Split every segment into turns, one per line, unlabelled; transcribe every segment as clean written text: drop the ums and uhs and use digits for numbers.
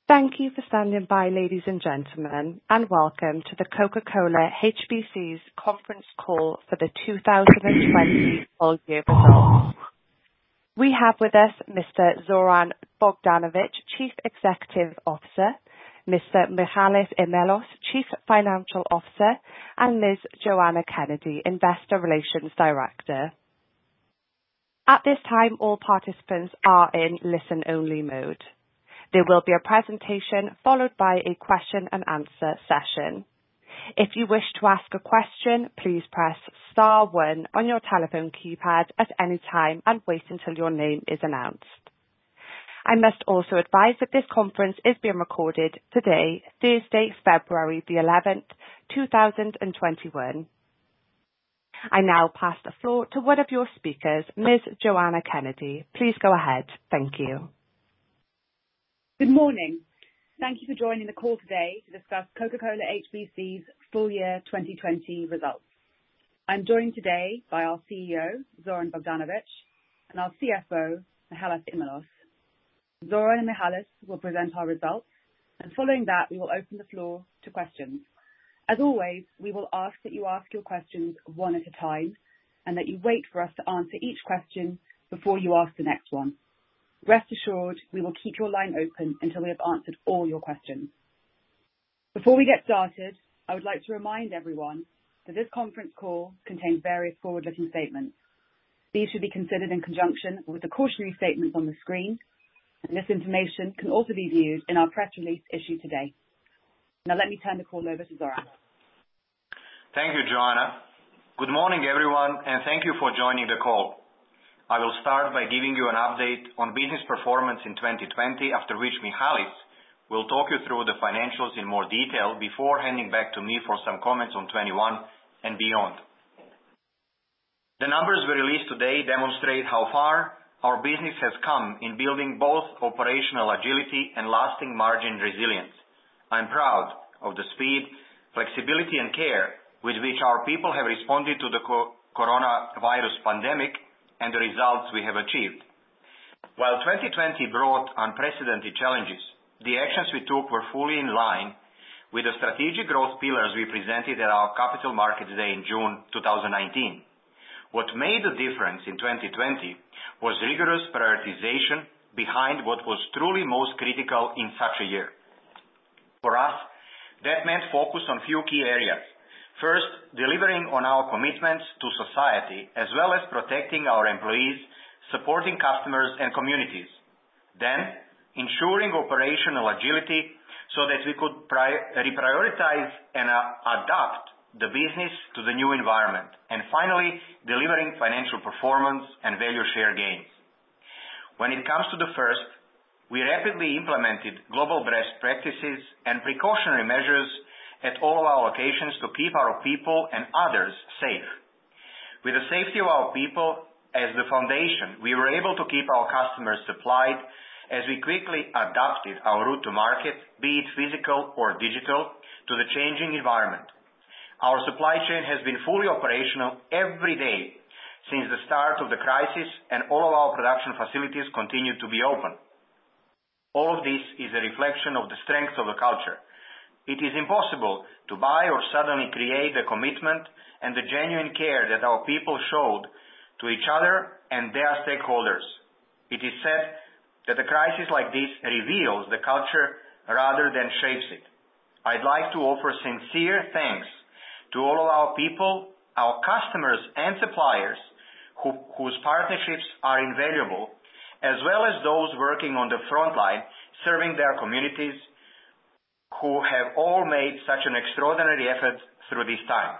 Thank you for standing by, ladies and gentlemen, and welcome to the Coca-Cola HBC's conference call for the 2020 full year results. We have with us Mr. Zoran Bogdanovic, Chief Executive Officer, Mr. Michalis Imellos, Chief Financial Officer, and Ms. Joanna Kennedy, Investor Relations Director. At this time, all participants are in listen-only mode. There will be a presentation followed by a question and answer session. If you wish to ask a question, please press star 1 on your telephone keypad at any time and wait until your name is announced. I must also advise that this conference is being recorded today, Thursday, February the 11th, 2021. I now pass the floor to one of your speakers, Ms. Joanna Kennedy. Please go ahead. Thank you.
Good morning. Thank you for joining the call today to discuss Coca-Cola HBC's full year 2020 results. I'm joined today by our CEO, Zoran Bogdanovic, and our CFO, Michalis Imellos. Zoran and Michalis will present our results, and following that, we will open the floor to questions. As always, we will ask that you ask your questions one at a time, and that you wait for us to answer each question before you ask the next one. Rest assured, we will keep your line open until we have answered all your questions. Before we get started, I would like to remind everyone that this conference call contains various forward-looking statements. These should be considered in conjunction with the cautionary statements on the screen, and this information can also be viewed in our press release issued today. Now let me turn the call over to Zoran.
Thank you, Joanna. Good morning, everyone, and thank you for joining the call. I will start by giving you an update on business performance in 2020, after which Michalis will talk you through the financials in more detail before handing back to me for some comments on 21 and beyond. The numbers we released today demonstrate how far our business has come in building both operational agility and lasting margin resilience. I'm proud of the speed, flexibility, and care with which our people have responded to the coronavirus pandemic and the results we have achieved. While 2020 brought unprecedented challenges, the actions we took were fully in line with the strategic growth pillars we presented at our Capital Markets Day in June 2019. What made the difference in 2020 was rigorous prioritization behind what was truly most critical in such a year. For us, that meant focus on few key areas. First, delivering on our commitments to society, as well as protecting our employees, supporting customers and communities. Then, ensuring operational agility so that we could reprioritize and adapt the business to the new environment. And finally, delivering financial performance and value share gains. When it comes to the first, we rapidly implemented global best practices and precautionary measures at all of our locations to keep our people and others safe. With the safety of our people as the foundation, we were able to keep our customers supplied as we quickly adapted our route to market, be it physical or digital, to the changing environment. Our supply chain has been fully operational every day since the start of the crisis, and all of our production facilities continue to be open. All of this is a reflection of the strength of the culture. It is impossible to buy or suddenly create the commitment and the genuine care that our people showed to each other and their stakeholders. It is said that a crisis like this reveals the culture rather than shapes it. I'd like to offer sincere thanks to all of our people, our customers and suppliers whose partnerships are invaluable, as well as those working on the front line serving their communities, who have all made such an extraordinary effort through this time.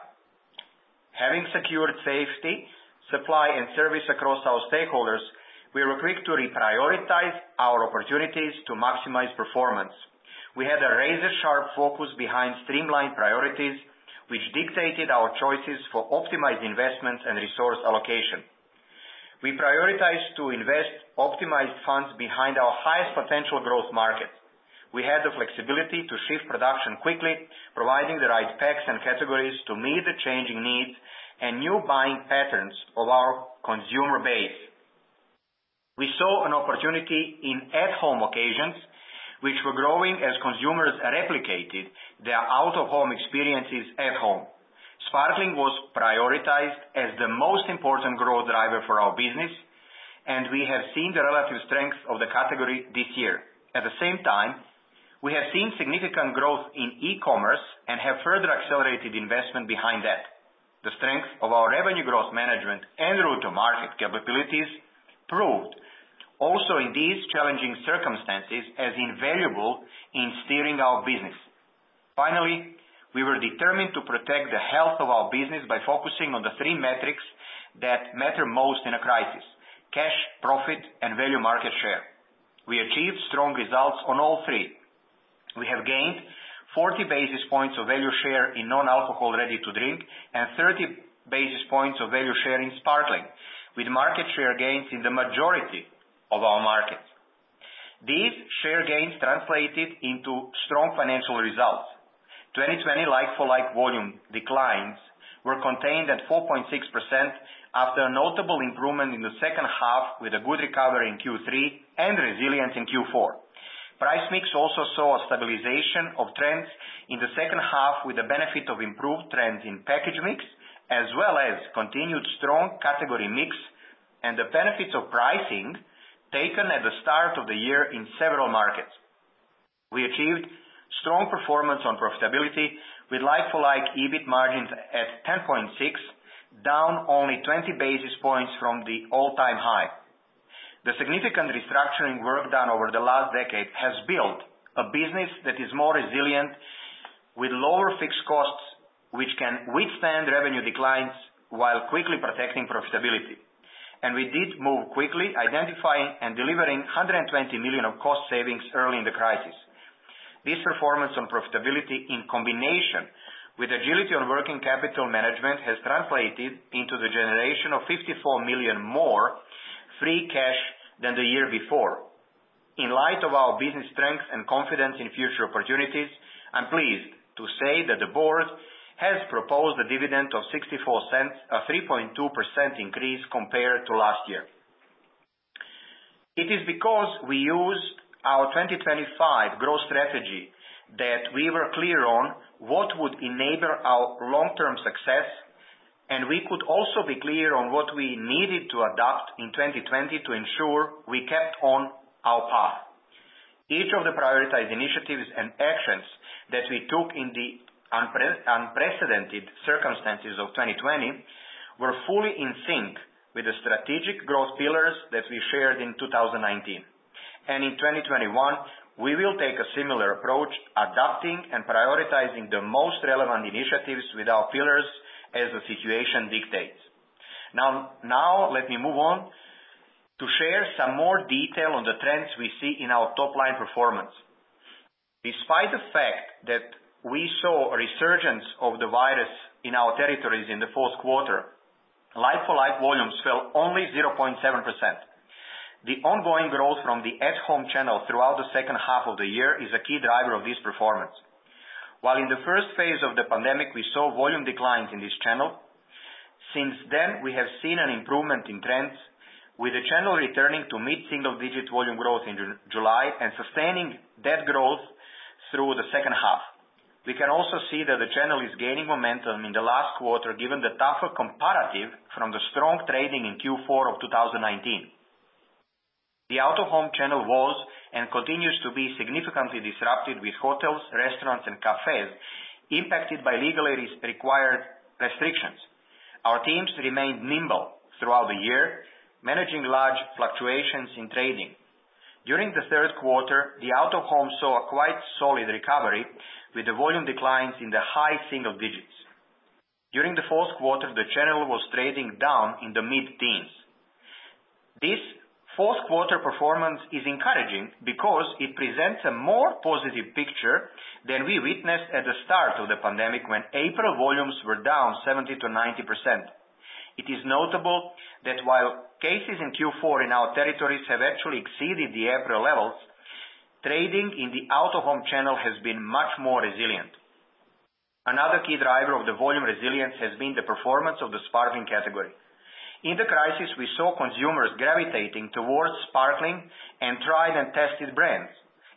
Having secured safety, supply and service across our stakeholders, we were quick to reprioritize our opportunities to maximize performance. We had a razor-sharp focus behind streamlined priorities, which dictated our choices for optimized investments and resource allocation. We prioritized to invest optimized funds behind our highest potential growth markets. We had the flexibility to shift production quickly, providing the right packs and categories to meet the changing needs and new buying patterns of our consumer base. We saw an opportunity in at-home occasions which were growing as consumers replicated their out-of-home experiences at home. Sparkling was prioritized as the most important growth driver for our business, and we have seen the relative strength of the category this year. At the same time, we have seen significant growth in e-commerce and have further accelerated investment behind that. The strength of our revenue growth management and route-to-market capabilities proved also in these challenging circumstances as invaluable in steering our business. Finally, we were determined to protect the health of our business by focusing on the three metrics that matter most in a crisis: cash, profit, and value market share. We achieved strong results on all three. We have gained 40 basis points of value share in non-alcohol ready-to-drink and 30 basis points of value share in sparkling, with market share gains in the majority of our markets. These share gains translated into strong financial results. 2020 like-for-like volume declines were contained at 4.6% after a notable improvement in the second half, with a good recovery in Q3 and resilience in Q4. Price mix also saw a stabilization of trends in the second half, with the benefit of improved trends in package mix, as well as continued strong category mix and the benefits of pricing taken at the start of the year in several markets. We achieved strong performance on profitability, with like-for-like EBIT margins at 10.6, down only 20 basis points from the all-time high. The significant restructuring work done over the last decade has built a business that is more resilient, with lower fixed costs, which can withstand revenue declines while quickly protecting profitability. And we did move quickly, identifying and delivering 120 million of cost savings early in the crisis. This performance on profitability, in combination with agility on working capital management, has translated into the generation of 54 million more free cash than the year before. In light of our business strength and confidence in future opportunities, I'm pleased to say that the board has proposed a dividend of 64 cents, a 3.2% increase compared to last year. It is because we used our 2025 growth strategy that we were clear on what would enable our long-term success, and we could also be clear on what we needed to adapt in 2020 to ensure we kept on our path. Each of the prioritized initiatives and actions that we took in the unprecedented circumstances of 2020 were fully in sync with the strategic growth pillars that we shared in 2019. And in 2021, we will take a similar approach, adapting and prioritizing the most relevant initiatives with our pillars as the situation dictates. Now let me move on to share some more detail on the trends we see in our top-line performance. Despite the fact that we saw a resurgence of the virus in our territories in the fourth quarter, like-for-like volumes fell only 0.7%. The ongoing growth from the at-home channel throughout the second half of the year is a key driver of this performance. While in the first phase of the pandemic we saw volume declines in this channel, since then we have seen an improvement in trends, with the channel returning to mid-single-digit volume growth in July and sustaining that growth through the second half. We can also see that the channel is gaining momentum in the last quarter, given the tougher comparative from the strong trading in Q4 of 2019. The out-of-home channel was and continues to be significantly disrupted, with hotels, restaurants, and cafes impacted by legally required restrictions. Our teams remained nimble throughout the year, managing large fluctuations in trading. During the third quarter, the out-of-home saw a quite solid recovery, with the volume declines in the high single digits. During the fourth quarter, the channel was trading down in the mid-teens. This fourth quarter performance is encouraging because it presents a more positive picture than we witnessed at the start of the pandemic, when April volumes were down 70 to 90%. It is notable that while cases in Q4 in our territories have actually exceeded the April levels, trading in the out-of-home channel has been much more resilient. Another key driver of the volume resilience has been the performance of the sparkling category. In the crisis, we saw consumers gravitating towards sparkling and tried and tested brands.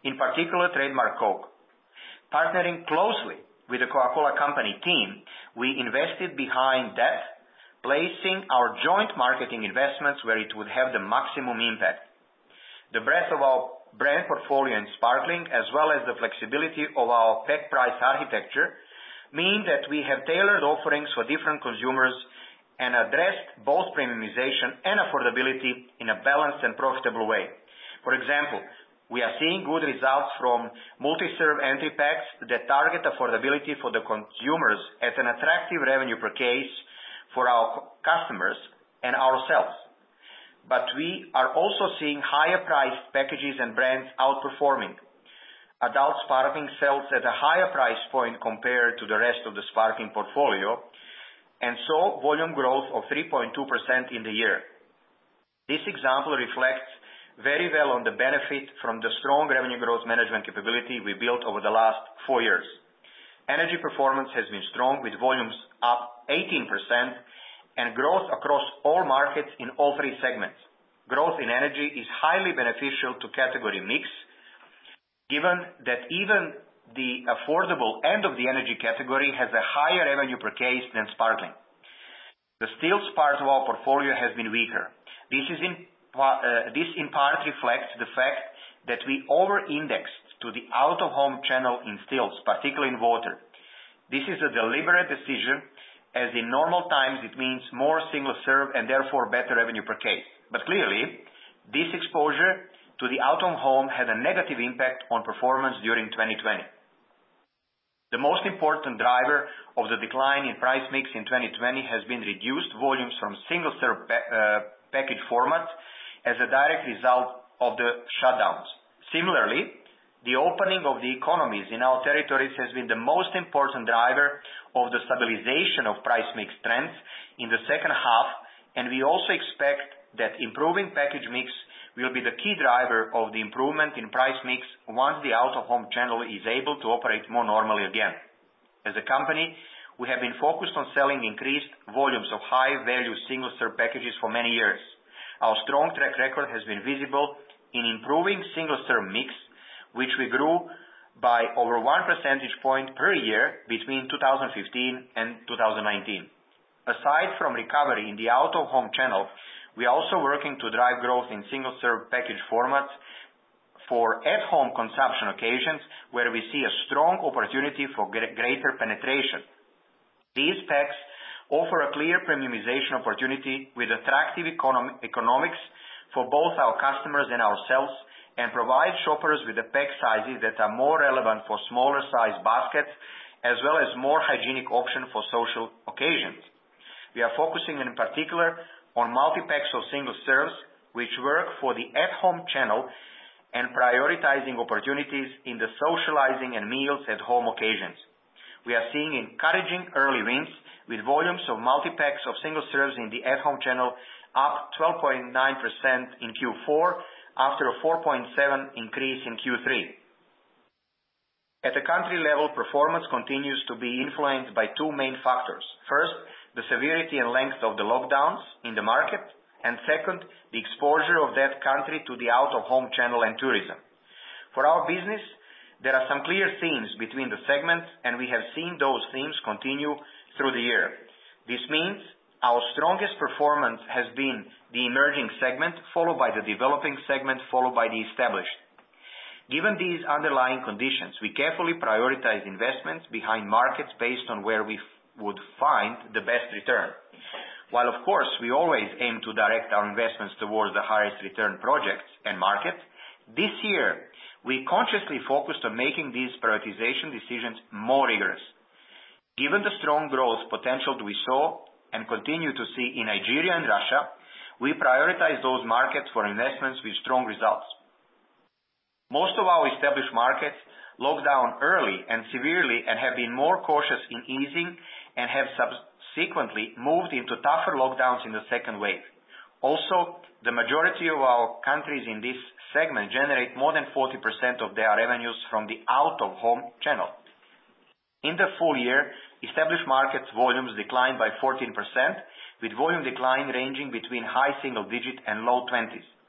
in particular Trademark Coke. Partnering closely with the Coca-Cola Company team, we invested behind that, placing our joint marketing investments where it would have the maximum impact. The breadth of our brand portfolio in sparkling, as well as the flexibility of our pack price architecture, mean that we have tailored offerings for different consumers and addressed both premiumization and affordability in a balanced and profitable way. For example, we are seeing good results from multi-serve entry packs that target affordability for the consumers at an attractive revenue per case for our customers and ourselves. But we are also seeing higher priced packages and brands outperforming. Adult sparkling sells at a higher price point compared to the rest of the sparkling portfolio, and saw volume growth of 3.2% in the year. This example reflects very well on the benefit from the strong revenue growth management capability we built over the last 4 years. Energy performance has been strong, with volumes up 18% and growth across all markets in all three segments. Growth in energy is highly beneficial to category mix, given that even the affordable end of the energy category has a higher revenue per case than sparkling. The stills part of our portfolio has been weaker. This in part reflects the fact that we over-indexed to the out-of-home channel in stills, particularly in water. This is a deliberate decision, as in normal times it means more single serve and therefore better revenue per case. But clearly, this exposure to the out-of-home had a negative impact on performance during 2020. The most important driver of the decline in price mix in 2020 has been reduced volumes from single-serve package formats as a direct result of the shutdowns. Similarly, the opening of the economies in our territories has been the most important driver of the stabilization of price mix trends in the second half, and we also expect that improving package mix will be the key driver of the improvement in price mix once the out-of-home channel is able to operate more normally again. As a company, we have been focused on selling increased volumes of high-value single-serve packages for many years. Our strong track record has been visible in improving single-serve mix, which we grew by over 1 percentage point per year between 2015 and 2019. Aside from recovery in the out-of-home channel, we are also working to drive growth in single-serve package formats for at-home consumption occasions, where we see a strong opportunity for greater penetration. These packs offer a clear premiumization opportunity with attractive economics for both our customers and ourselves, and provide shoppers with the pack sizes that are more relevant for smaller size baskets, as well as more hygienic option for social occasions. We are focusing in particular on multi-packs of single serves, which work for the at-home channel, and prioritizing opportunities in the socializing and meals at home occasions. We are seeing encouraging early wins with volumes of multi-packs of single serves in the at-home channel up 12.9% in Q4 after a 4.7% increase in Q3. At the country level, performance continues to be influenced by two main factors. First, the severity and length of the lockdowns in the market, and second, the exposure of that country to the out-of-home channel and tourism. For our business, there are some clear themes between the segments, and we have seen those themes continue through the year. This means our strongest performance has been the emerging segment, followed by the developing segment, followed by the established. Given these underlying conditions, we carefully prioritize investments behind markets based on where we would find the best return. While of course we always aim to direct our investments towards the highest return projects and markets, this year we consciously focused on making these prioritization decisions more rigorous. Given the strong growth potential we saw and continue to see in Nigeria and Russia, we prioritize those markets for investments with strong results. Most of our established markets locked down early and severely and have been more cautious in easing and have subsequently moved into tougher lockdowns in the second wave. Also, the majority of our countries in this segment generate more than 40% of their revenues from the out-of-home channel. In the full year, established markets volumes declined by 14%, with volume decline ranging between high single digit and low 20s.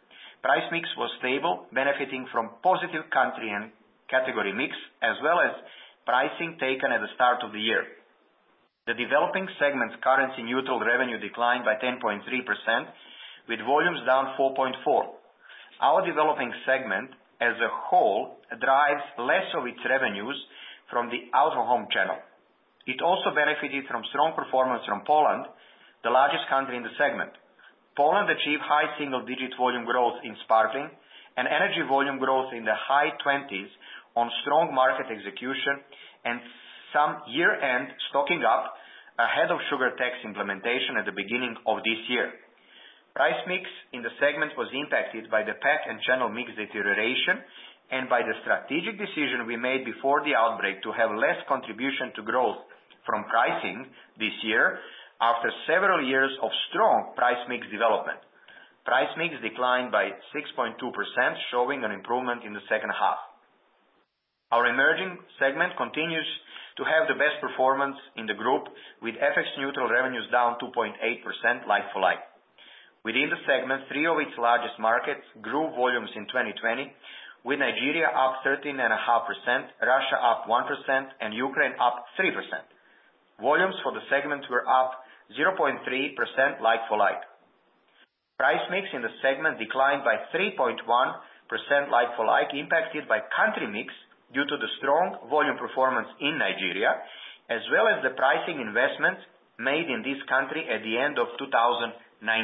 Price mix was stable, benefiting from positive country and category mix, as well as pricing taken at the start of the year. The developing segment's currency neutral revenue declined by 10.3%, with volumes down 4.4%. Our developing segment as a whole drives less of its revenues from the out-of-home channel. It also benefited from strong performance from Poland, the largest country in the segment. Poland achieved high single-digit volume growth in sparkling and energy volume growth in the high 20s on strong market execution and some year-end stocking up ahead of sugar tax implementation at the beginning of this year. Price mix in the segment was impacted by the pack and channel mix deterioration and by the strategic decision we made before the outbreak to have less contribution to growth from pricing this year after several years of strong price mix development. Price mix declined by 6.2%, showing an improvement in the second half. Our emerging segment continues to have the best performance in the group, with FX neutral revenues down 2.8% like-for-like. Within the segment, 3 of its largest markets grew volumes in 2020, with Nigeria up 13.5%, Russia up 1%, and Ukraine up 3%. Volumes for the segment were up 0.3% like-for-like. Price mix in the segment declined by 3.1% like-for-like, impacted by country mix due to the strong volume performance in Nigeria, as well as the pricing investments made in this country at the end of 2019.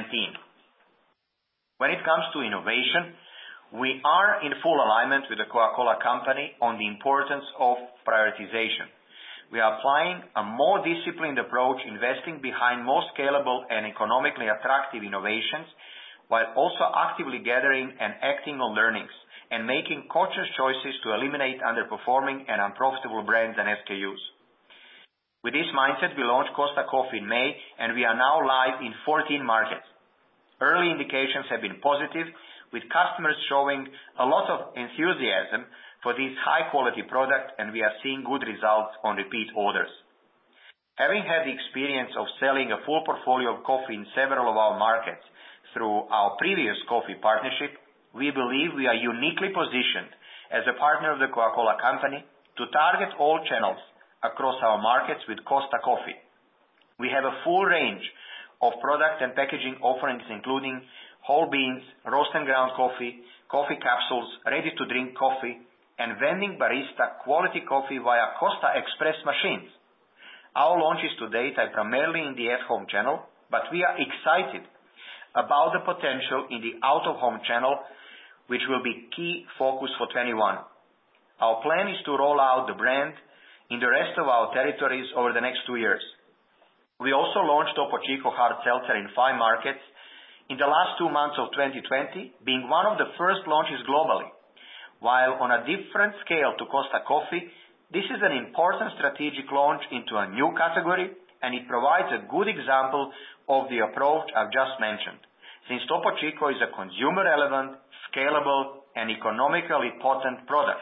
When it comes to innovation, we are in full alignment with the Coca-Cola Company on the importance of prioritization. We are applying a more disciplined approach, investing behind more scalable and economically attractive innovations, while also actively gathering and acting on learnings and making conscious choices to eliminate underperforming and unprofitable brands and SKUs. With this mindset, we launched Costa Coffee in May, and we are now live in 14 markets. Early indications have been positive, with customers showing a lot of enthusiasm for this high-quality product, and we are seeing good results on repeat orders. Having had the experience of selling a full portfolio of coffee in several of our markets through our previous coffee partnership, we believe we are uniquely positioned as a partner of the Coca-Cola Company to target all channels across our markets with Costa Coffee. We have a full range of product and packaging offerings, including whole beans, roast and ground coffee, coffee capsules, ready-to-drink coffee, and vending barista quality coffee via Costa Express machines. Our launches to date are primarily in the at-home channel, but we are excited about the potential in the out-of-home channel, which will be key focus for 21. Our plan is to roll out the brand in the rest of our territories over the next 2 years. We also launched Topo Chico Hard Seltzer in 5 markets in the last 2 months of 2020, being one of the first launches globally. While on a different scale to Costa Coffee, this is an important strategic launch into a new category, and it provides a good example of the approach I've just mentioned, since Topo Chico is a consumer-relevant, scalable, and economically potent product.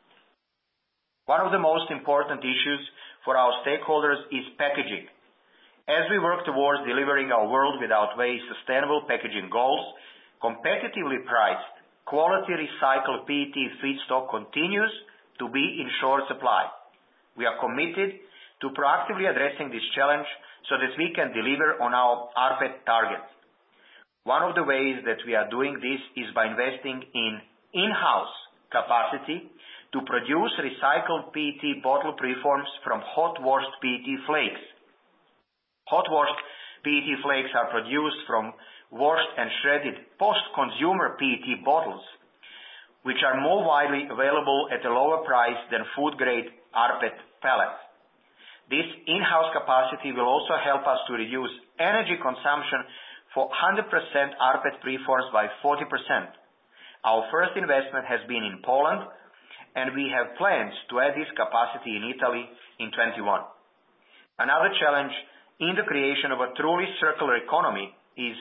One of the most important issues for our stakeholders is packaging. As we work towards delivering our World Without Waste sustainable packaging goals, competitively priced, quality recycled PET feedstock continues to be in short supply. We are committed to proactively addressing this challenge so that we can deliver on our rPET targets. One of the ways that we are doing this is by investing in in-house capacity to produce recycled PET bottle preforms from hot-washed PET flakes. Hot-washed PET flakes are produced from washed and shredded post-consumer PET bottles, which are more widely available at a lower price than food-grade rPET pellets. This in-house capacity will also help us to reduce energy consumption for 100% rPET preforms by 40%. Our first investment has been in Poland, and we have plans to add this capacity in Italy in 2021. Another challenge in the creation of a truly circular economy is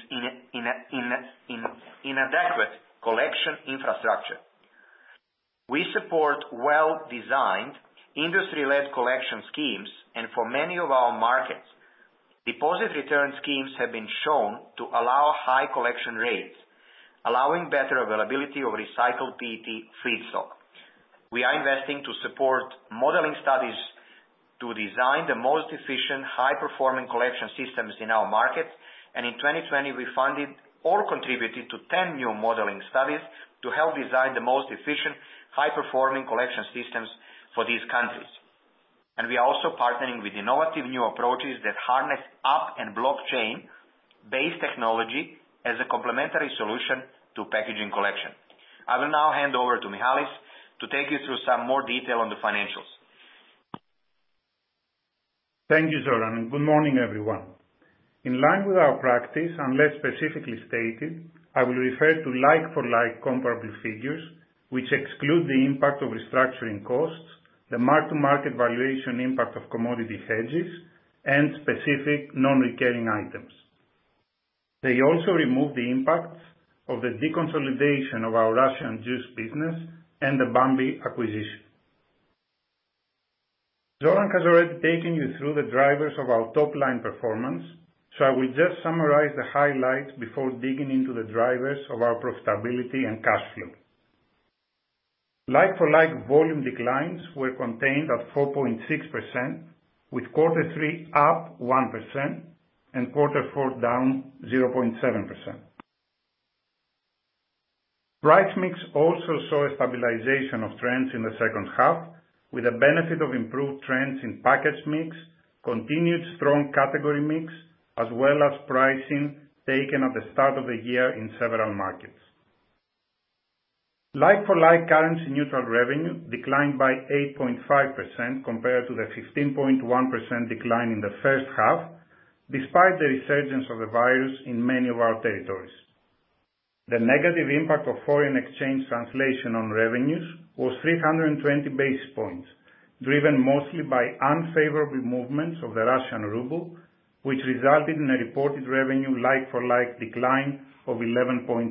inadequate collection infrastructure. We support well-designed, industry-led collection schemes, and for many of our markets, deposit return schemes have been shown to allow high collection rates. allowing better availability of recycled PET feedstock. We are investing to support modeling studies to design the most efficient, high-performing collection systems in our markets, and in 2020 we funded or contributed to 10 new modeling studies to help design the most efficient, high-performing collection systems for these countries. And we are also partnering with innovative new approaches that harness app and blockchain-based technology as a complementary solution to packaging collection. I will now hand over to Michalis to take you through some more detail on the financials.
Thank you, Zoran, and good morning, everyone. In line with our practice, unless specifically stated, I will refer to like-for-like comparable figures, which exclude the impact of restructuring costs, the mark-to-market valuation impact of commodity hedges, and specific non-recurring items. They also remove the impacts of the deconsolidation of our Russian juice business and the Bambi acquisition. Zoran has already taken you through the drivers of our top-line performance, so I will just summarize the highlights before digging into the drivers of our profitability and cash flow. Like-for-like volume declines were contained at 4.6%, with Q3 up 1% and Q4 down 0.7%. Price mix also saw a stabilization of trends in the second half, with a benefit of improved trends in package mix, continued strong category mix, as well as pricing taken at the start of the year in several markets. Like-for-like currency neutral revenue declined by 8.5% compared to the 15.1% decline in the first half, despite the resurgence of the virus in many of our territories. The negative impact of foreign exchange translation on revenues was 320 basis points, driven mostly by unfavorable movements of the Russian ruble, which resulted in a reported revenue like-for-like decline of 11.7%.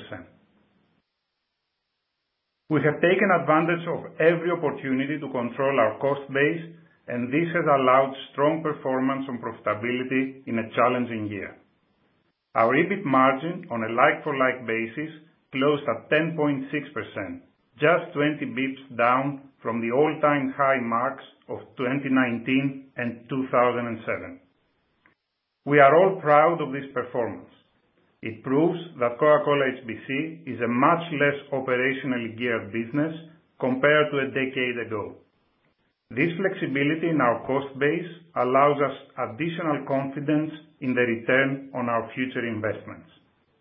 We have taken advantage of every opportunity to control our cost base, and this has allowed strong performance on profitability in a challenging year. Our EBIT margin on a like-for-like basis closed at 10.6%, just 20 bips down from the all-time high marks of 2019 and 2007. We are all proud of this performance. It proves that Coca-Cola HBC is a much less operationally geared business compared to a decade ago. This flexibility in our cost base allows us additional confidence in the return on our future investments.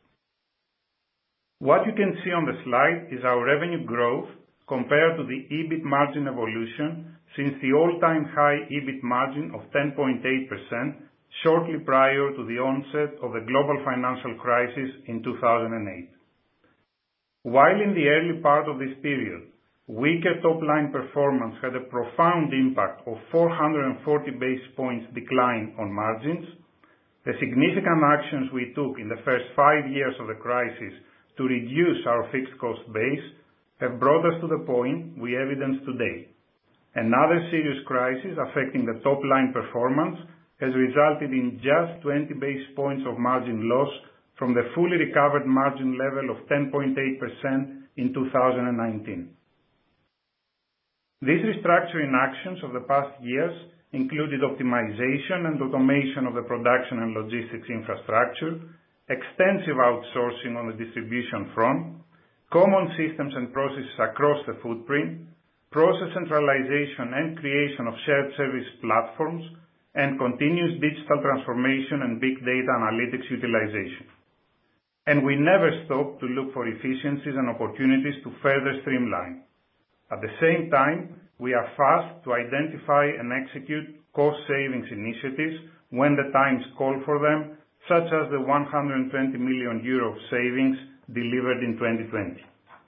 What you can see on the slide is our revenue growth compared to the EBIT margin evolution since the all-time high EBIT margin of 10.8% shortly prior to the onset of the global financial crisis in 2008. While in the early part of this period, weaker top-line performance had a profound impact of 440 basis points decline on margins, the significant actions we took in the first 5 years of the crisis to reduce our fixed cost base have brought us to the point we evidence today. Another serious crisis affecting the top-line performance has resulted in just 20 basis points of margin loss from the fully recovered margin level of 10.8% in 2019. These restructuring actions of the past years included optimization and automation of the production and logistics infrastructure, extensive outsourcing on the distribution front, common systems and processes across the footprint, process centralization and creation of shared service platforms, and continuous digital transformation and big data analytics utilization. And we never stop to look for efficiencies and opportunities to further streamline. At the same time, we are fast to identify and execute cost savings initiatives when the times call for them, such as the 120 million euro savings delivered in 2020.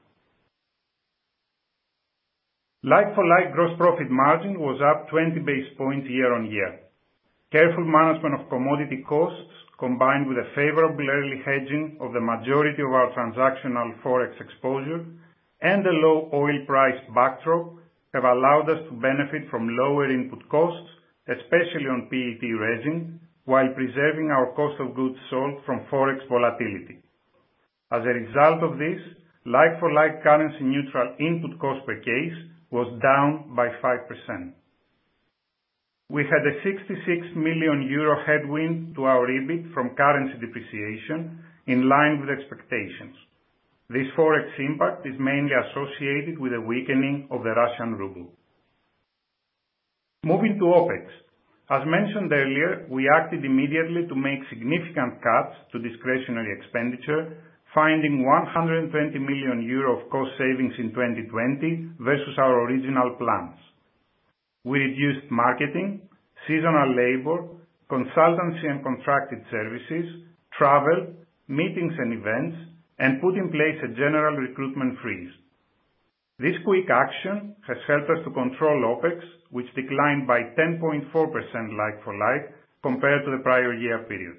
Like-for-like gross profit margin was up 20 basis points year on year. Careful management of commodity costs, combined with a favorable early hedging of the majority of our transactional forex exposure, and a low oil price backdrop have allowed us to benefit from lower input costs, especially on PET resin, while preserving our cost of goods sold from forex volatility. As a result of this, like-for-like currency neutral input cost per case was down by 5%. We had a 66 million euro headwind to our EBIT from currency depreciation, in line with expectations. This Forex impact is mainly associated with a weakening of the Russian ruble. Moving to OpEx. As mentioned earlier, we acted immediately to make significant cuts to discretionary expenditure, finding 120 million euro of cost savings in 2020 versus our original plans. We reduced marketing, seasonal labor, consultancy and contracted services, travel, meetings and events, and put in place a general recruitment freeze. This quick action has helped us to control OpEx, which declined by 10.4% like-for-like compared to the prior year period.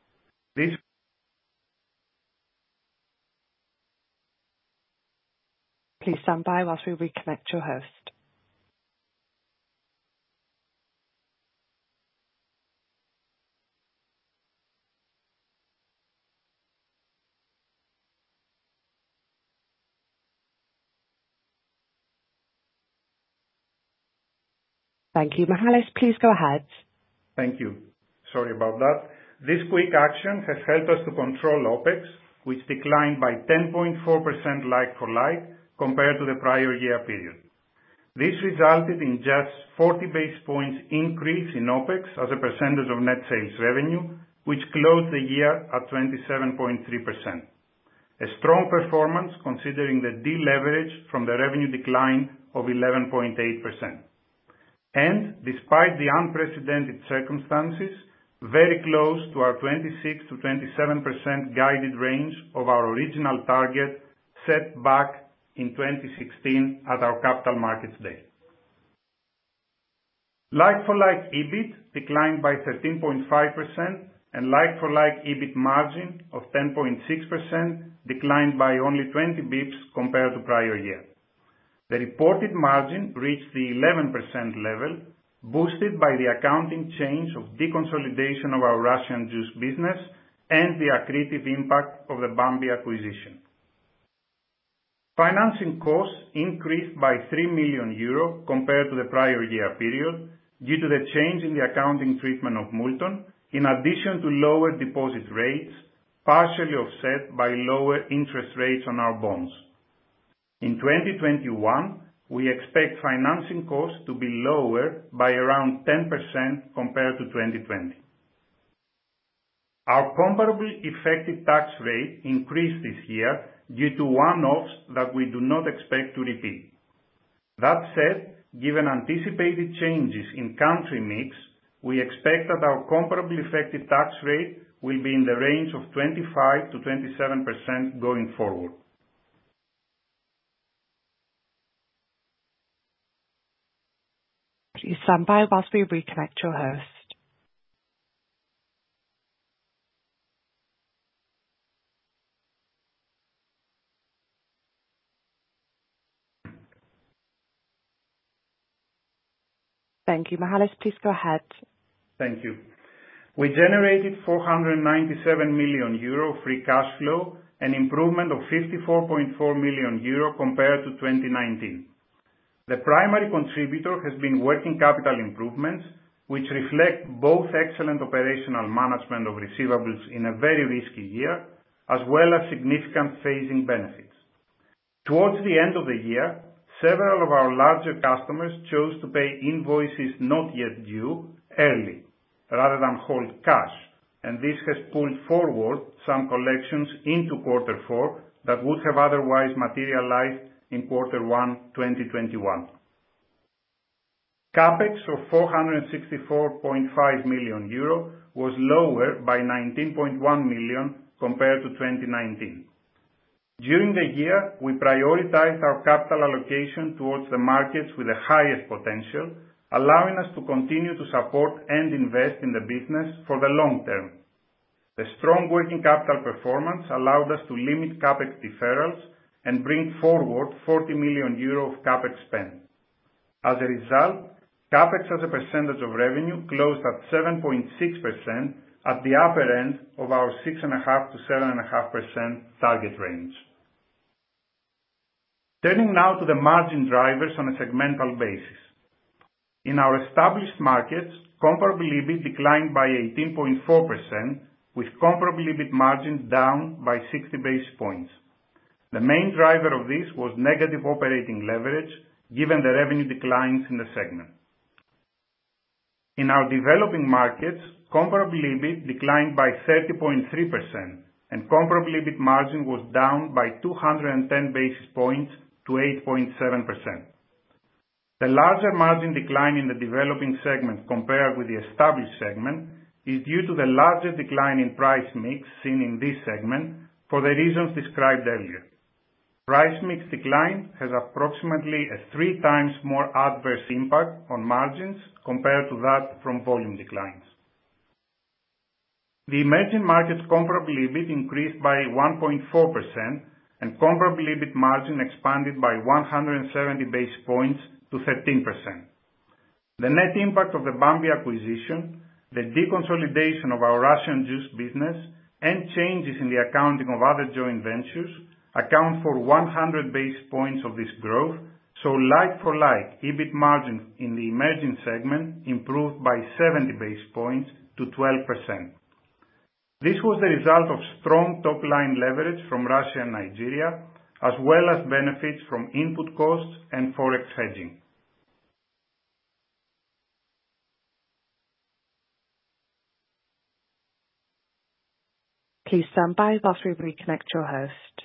Please stand by whilst we reconnect your host. Thank you. Michalis, please go ahead.
Thank you. Sorry about that. This quick action has helped us to control OpEx, which declined by 10.4% like-for-like compared to the prior year period. This resulted in just 40 basis points increase in OpEx as a percentage of net sales revenue, which closed the year at 27.3%. A strong performance considering the deleverage from the revenue decline of 11.8%. And despite the unprecedented circumstances, very close to our 26 to 27% guided range of our original target set back in 2016 at our Capital Markets Day. Like-for-like EBIT declined by 13.5% and like-for-like EBIT margin of 10.6% declined by only 20 bips compared to prior year. The reported margin reached the 11% level, boosted by the accounting change of deconsolidation of our Russian juice business and the accretive impact of the Bambi acquisition. Financing costs increased by 3 million euro compared to the prior year period due to the change in the accounting treatment of Multon, in addition to lower deposit rates, partially offset by lower interest rates on our bonds. In 2021, we expect financing costs to be lower by around 10% compared to 2020. Our comparable effective tax rate increased this year due to one-offs that we do not expect to repeat. That said, given anticipated changes in country mix, we expect that our comparable effective tax rate will be in the range of 25 to 27% going forward.
Please stand by whilst we reconnect your host. Thank you. Michalis, please go ahead.
Thank you. We generated 497 million euro free cash flow, an improvement of 54.4 million euro compared to 2019. The primary contributor has been working capital improvements, which reflect both excellent operational management of receivables in a very risky year, as well as significant phasing benefits. Towards the end of the year, several of our larger customers chose to pay invoices not yet due early, rather than hold cash, and this has pulled forward some collections into quarter 4 that would have otherwise materialized in quarter 1, 2021. CapEx of 464.5 million euro was lower by 19.1 million compared to 2019. During the year, we prioritized our capital allocation towards the markets with the highest potential, allowing us to continue to support and invest in the business for the long term. The strong working capital performance allowed us to limit CapEx deferrals and bring forward 40 million euro of CapEx spend. As a result, CapEx as a percentage of revenue closed at 7.6% at the upper end of our 6.5% to 7.5% target range. Turning now to the margin drivers on a segmental basis. In our established markets, comparable EBIT declined by 18.4%, with comparable EBIT margin down by 60 basis points. The main driver of this was negative operating leverage, given the revenue declines in the segment. In our developing markets, comparable EBIT declined by 30.3%, and comparable EBIT margin was down by 210 basis points to 8.7%. The larger margin decline in the developing segment compared with the established segment is due to the larger decline in price mix seen in this segment for the reasons described earlier. Price mix decline has approximately a 3 times more adverse impact on margins compared to that from volume declines. The emerging markets comparable EBIT increased by 1.4%, and comparable EBIT margin expanded by 170 basis points to 13%. The net impact of the Bambi acquisition, the deconsolidation of our Russian juice business, and changes in the accounting of other joint ventures account for 100 basis points of this growth, so like-for-like EBIT margin in the emerging segment improved by 70 basis points to 12%. This was the result of strong top-line leverage from Russia and Nigeria, as well as benefits from input costs and forex hedging.
Please stand by whilst we reconnect your host.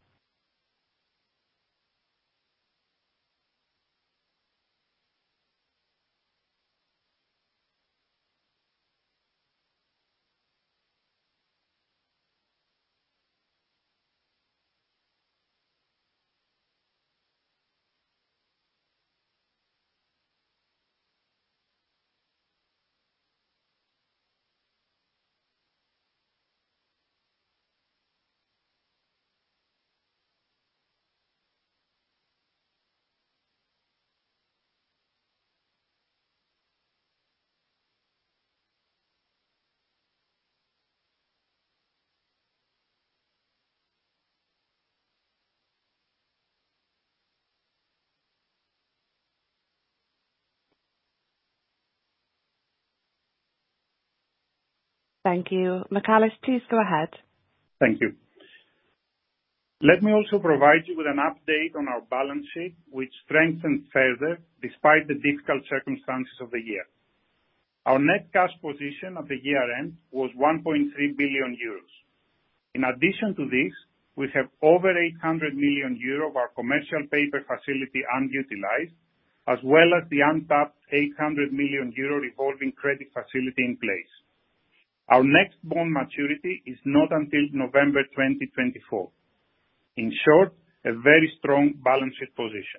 Thank you. Michalis, please go ahead.
Thank you. Let me also provide you with an update on our balance sheet, which strengthened further despite the difficult circumstances of the year. Our net cash position at the year-end was 1.3 billion euros. In addition to this, we have over 800 million euro of our commercial paper facility unutilized, as well as the untapped 800 million euro revolving credit facility in place. Our next bond maturity is not until November 2024. In short, a very strong balance sheet position.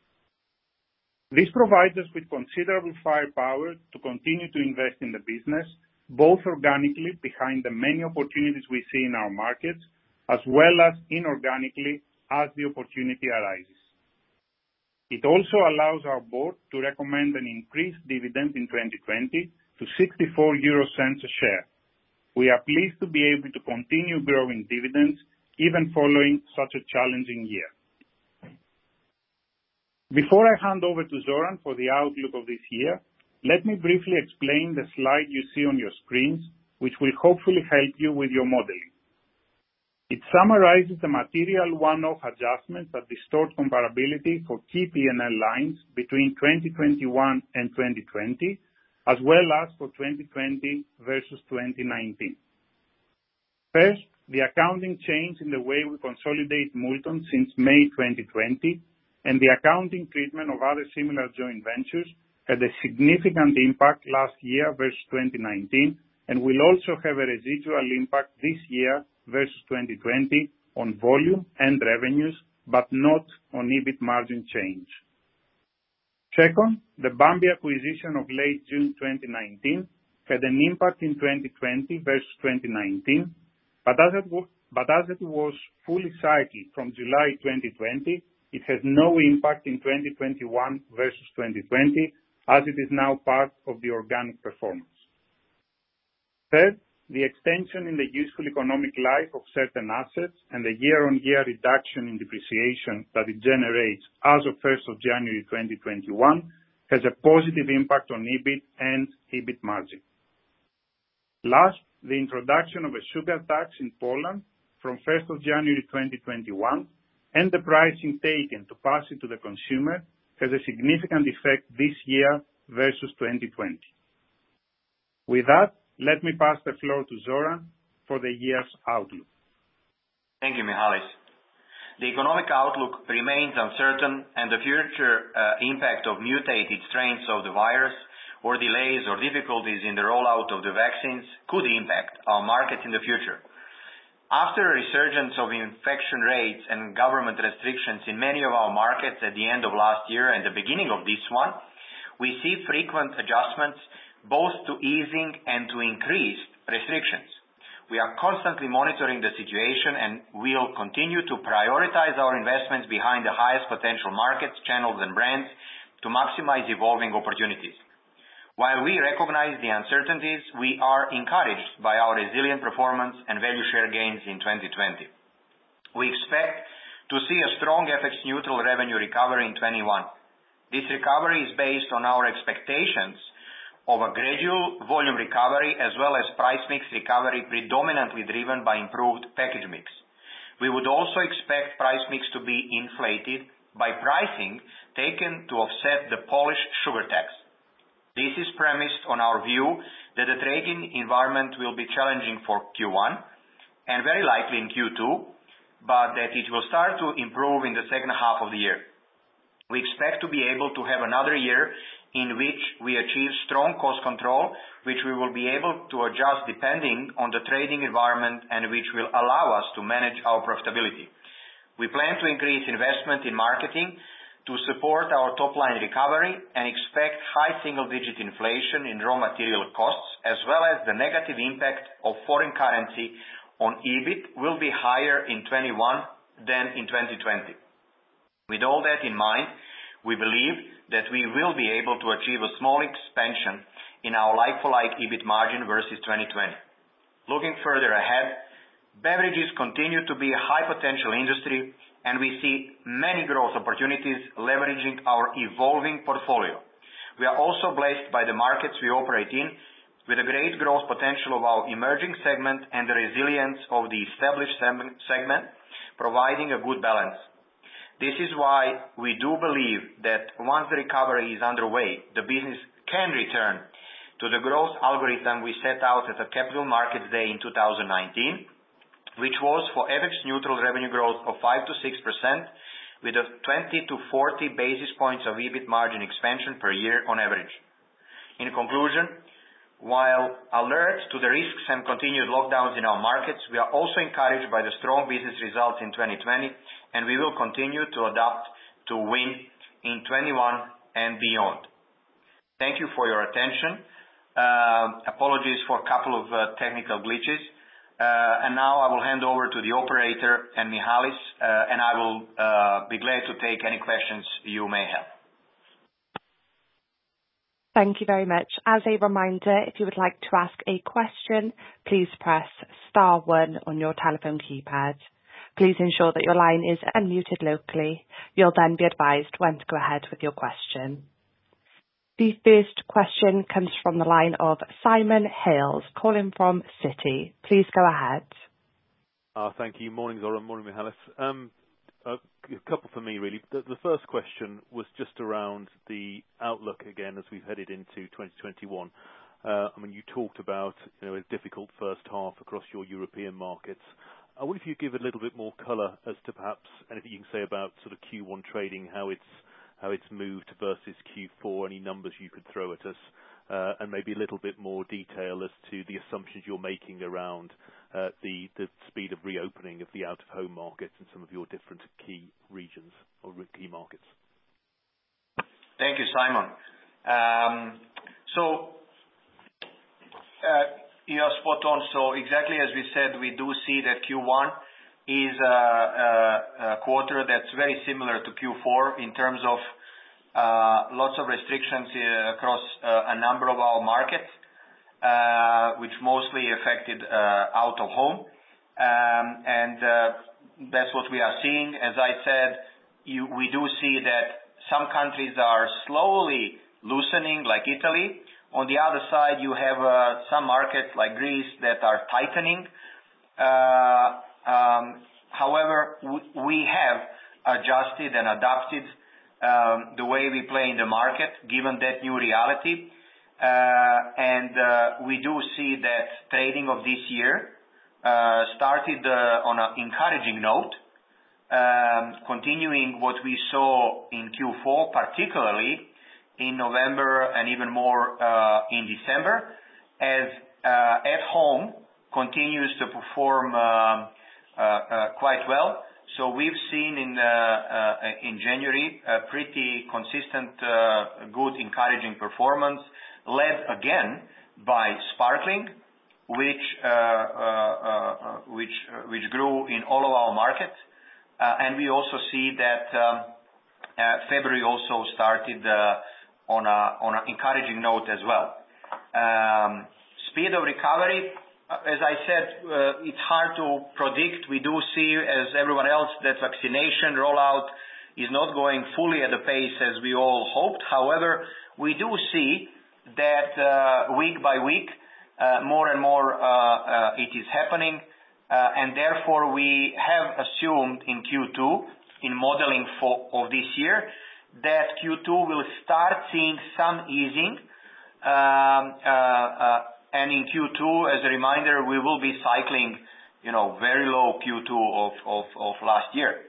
This provides us with considerable firepower to continue to invest in the business, both organically behind the many opportunities we see in our markets, as well as inorganically as the opportunity arises. It also allows our board to recommend an increased dividend in 2020 to 64 euro cents a share. We are pleased to be able to continue growing dividends even following such a challenging year. Before I hand over to Zoran for the outlook of this year, let me briefly explain the slide you see on your screens, which will hopefully help you with your modeling. It summarizes the material one-off adjustments that distort comparability for key P&L lines between 2021 and 2020, as well as for 2020 versus 2019. First, the accounting change in the way we consolidate Multon since May 2020 and the accounting treatment of other similar joint ventures had a significant impact last year versus 2019 and will also have a residual impact this year versus 2020 on volume and revenues, but not on EBIT margin change. Second, the Bambi acquisition of late June 2019 had an impact in 2020 versus 2019, but as it was fully cycled from July 2020, it has no impact in 2021 versus 2020, as it is now part of the organic performance. Third, the extension in the useful economic life of certain assets and the year-on-year reduction in depreciation that it generates as of 1st of January 2021 has a positive impact on EBIT and EBIT margin. Last, the introduction of a sugar tax in Poland from 1st of January 2021 and the pricing taken to pass it to the consumer has a significant effect this year versus 2020. With that, let me pass the floor to Zoran for the year's outlook.
Thank you, Michalis. The economic outlook remains uncertain, and the future impact of mutated strains of the virus or delays or difficulties in the rollout of the vaccines could impact our markets in the future. After a resurgence of infection rates and government restrictions in many of our markets at the end of last year and the beginning of this one, we see frequent adjustments both to easing and to increased restrictions. We are constantly monitoring the situation and will continue to prioritize our investments behind the highest potential markets, channels and brands to maximize evolving opportunities. While we recognize the uncertainties, we are encouraged by our resilient performance and value share gains in 2020. We expect to see a strong FX neutral revenue recovery in 21. This recovery is based on our expectations of a gradual volume recovery as well as price mix recovery predominantly driven by improved package mix. We would also expect price mix to be inflated by pricing taken to offset the Polish sugar tax. This is premised on our view that the trading environment will be challenging for Q1 and very likely in Q2, but that it will start to improve in the second half of the year. We expect to be able to have another year in which we achieve strong cost control, which we will be able to adjust depending on the trading environment and which will allow us to manage our profitability. We plan to increase investment in marketing to support our top line recovery and expect high single-digit inflation in raw material costs, as well as the negative impact of foreign currency on EBIT will be higher in 21 than in 2020. With all that in mind, we believe that we will be able to achieve a small expansion in our like-for-like EBIT margin versus 2020. Looking further ahead, beverages continue to be a high potential industry, and we see many growth opportunities leveraging our evolving portfolio. We are also blessed by the markets we operate in, with a great growth potential of our emerging segment and the resilience of the established segment, providing a good balance. This is why we do believe that once the recovery is underway, the business can return to the growth algorithm we set out at the Capital Markets Day in 2019, which was for FX neutral revenue growth of 5 to 6% with a 20 to 40 basis points of EBIT margin expansion per year on average. In conclusion, while alert to the risks and continued lockdowns in our markets, we are also encouraged by the strong business results in 2020, and we will continue to adapt to win in 21 and beyond. Thank you for your attention. Apologies for a couple of technical glitches. And now I will hand over to the operator and Michalis, and I will be glad to take any questions you may have.
Thank you very much. As a reminder, if you would like to ask a question, please press star 1 on your telephone keypad. Please ensure that your line is unmuted locally. You'll then be advised when to go ahead with your question. The first question comes from the line of Simon Hales, calling from Citi. Please go ahead.
Thank you. Morning, Zoran. Morning, Michalis. A couple for me, really. The first question was just around the outlook again as we've headed into 2021. I mean, you talked about a difficult first half across your European markets. I wonder if you give a little bit more colour as to perhaps anything you can say about sort of Q1 trading, how it's moved versus Q4, any numbers you could throw at us, and maybe a little bit more detail as to the assumptions you're making around the speed of reopening of the out-of-home markets in some of your different key regions or key markets.
Thank you, Simon. You are spot on. So exactly as we said, we do see that Q1 is a quarter that's very similar to Q4 in terms of lots of restrictions across a number of our markets. which mostly affected out of home. That's what we are seeing. As I said, we do see that some countries are slowly loosening, like Italy. On the other side, you have some markets like Greece that are tightening. However, we have adjusted and adapted the way we play in the market, given that new reality. We do see that trading of this year started on an encouraging note, continuing what we saw in Q4, particularly in November and even more in December, as at home continues to perform quite well. So we've seen in January a pretty consistent, good, encouraging performance, led again by sparkling, which grew in all of our markets. And we also see that February also started on an encouraging note as well. Speed of recovery, as I said, it's hard to predict. We do see, as everyone else, that vaccination rollout is not going fully at the pace as we all hoped. However, we do see that week by week, more and more it is happening. And therefore, we have assumed in Q2, in modeling of this year, that Q2 will start seeing some easing. And in Q2, as a reminder, we will be cycling, very low Q2 of last year.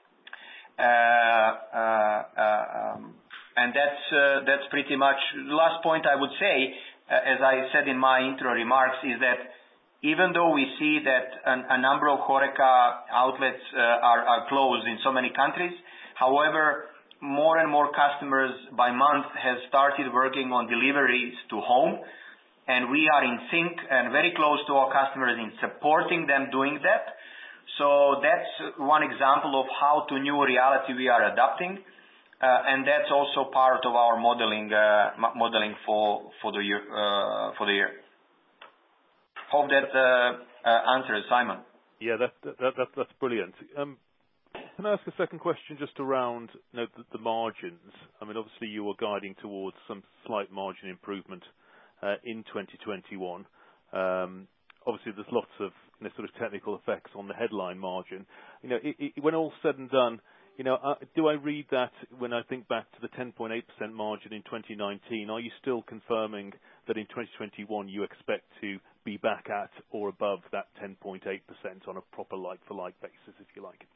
And that's pretty much the last point I would say, as I said in my intro remarks, is that even though we see that a number of HoReCa outlets are closed in so many countries, however, more and more customers by month have started working on deliveries to home, and we are in sync and very close to our customers in supporting them doing that. So that's one example of how to new reality we are adapting, and that's also part of our modeling for the year. Hope that answers, Simon.
Yeah, that's brilliant. Can I ask a second question just around the margins? I mean, obviously you are guiding towards some slight margin improvement in 2021. Obviously, there's lots of sort of technical effects on the headline margin. When all's said and done, do I read that when I think back to the 10.8% margin in 2019? Are you still confirming that in 2021 you expect to be back at or above that 10.8% on a proper like-for-like basis, if you like?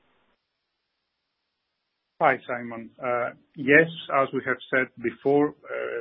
Hi, Simon. Yes, as we have said before,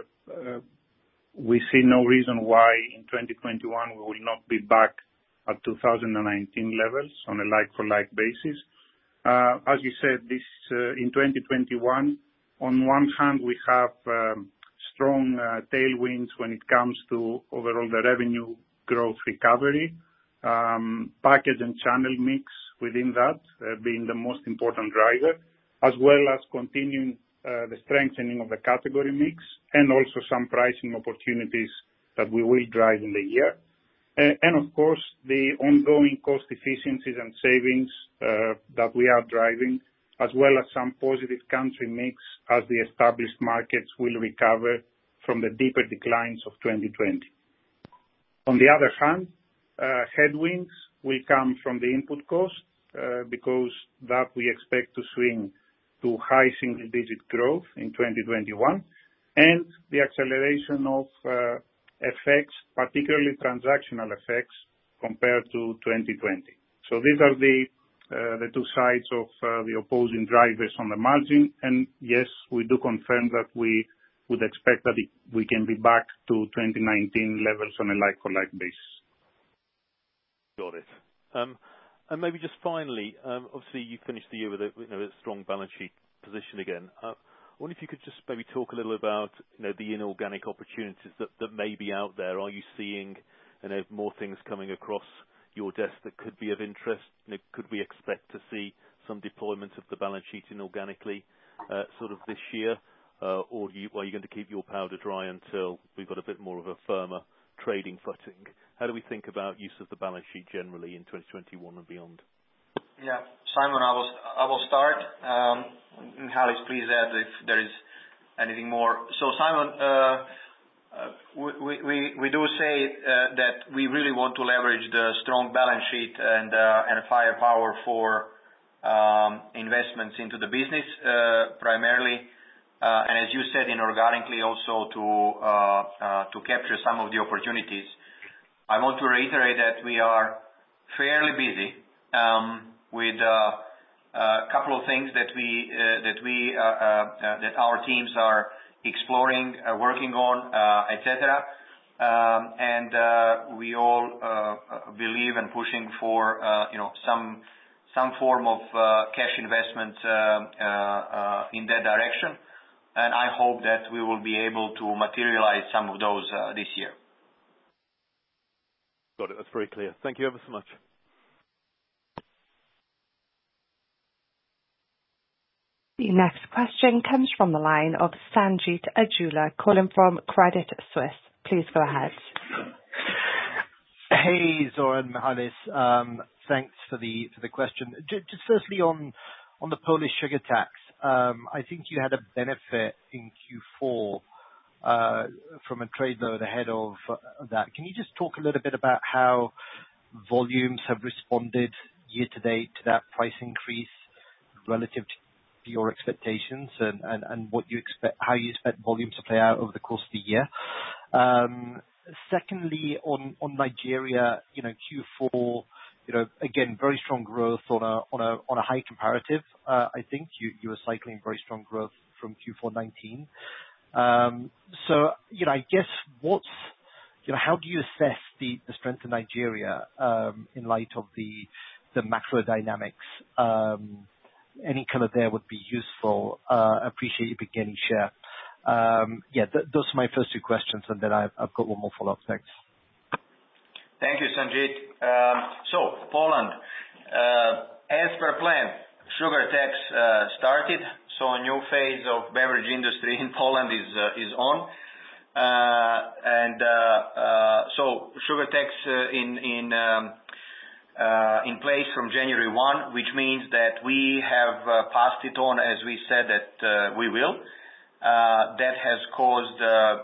we see no reason why in 2021 we will not be back at 2019 levels on a like-for-like basis. As you said, this in 2021, on one hand, we have strong tailwinds when it comes to overall the revenue growth recovery, package and channel mix within that being the most important driver, as well as continuing the strengthening of the category mix and also some pricing opportunities that we will drive in the year. And of course, the ongoing cost efficiencies and savings that we are driving, as well as some positive country mix as the established markets will recover from the deeper declines of 2020. On the other hand, headwinds will come from the input cost because that we expect to swing to high single-digit growth in 2021, and the acceleration of effects, particularly transactional effects, compared to 2020. So these are the two sides of the opposing drivers on the margin, and yes, we do confirm that we would expect that we can be back to 2019 levels on a like-for-like basis.
Got it. And maybe just finally, obviously you finished the year with a strong balance sheet position again. I wonder if you could just maybe talk a little about the inorganic opportunities that may be out there. Are you seeing more things coming across your desk that could be of interest? Could we expect to see some deployment of the balance sheet inorganically sort of this year? Or are you going to keep your powder dry until we've got a bit more of a firmer trading footing. How do we think about use of the balance sheet generally in 2021 and beyond?
Yeah. Simon, I will start. Michalis, please add if there is anything more. So Simon, we do say that we really want to leverage the strong balance sheet and firepower for investments into the business, primarily, and as you said, inorganically also to capture some of the opportunities. I want to reiterate that we are fairly busy with a couple of things that our teams are exploring, working on, etc. And we all believe and pushing for some form of cash investment in that direction. And I hope that we will be able to materialize some of those this year.
Got it. That's very clear. Thank you ever so much.
The next question comes from the line of Sanjeet Aujla, calling from Credit Suisse. Please go ahead.
Hey, Zoran, Michalis. Thanks for the question. Just firstly on the Polish sugar tax, I think you had a benefit in Q4 from a trade load ahead of that. Can you just talk a little bit about how volumes have responded year to date to that price increase relative to your expectations and what you expect, how you expect volumes to play out over the course of the year? Secondly, on Nigeria, Q4, again, very strong growth on a high comparative. I think you were cycling very strong growth from Q4 19. So, I guess how do you assess the strength of Nigeria in light of the macro dynamics? Any color there would be useful. Appreciate you beginning share. Those are my first two questions, and then I've got one more follow-up. Thanks.
Thank you, Sanjeet. So Poland, as per plan, sugar tax started. So a new phase of beverage industry in Poland is on. So sugar tax in place from January 1, which means that we have passed it on as we said that we will. That has caused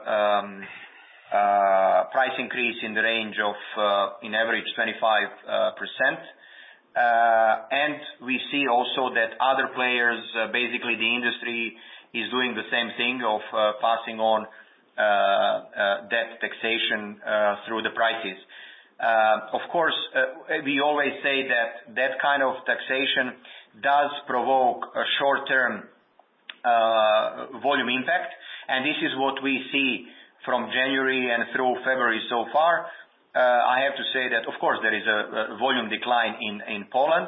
price increase in the range of, in average, 25%. And we see also that other players, basically the industry, is doing the same thing of passing on that taxation through the prices. Of course, we always say that kind of taxation does provoke a short-term volume impact, and this is what we see from January and through February so far. I have to say that, of course, there is a volume decline in Poland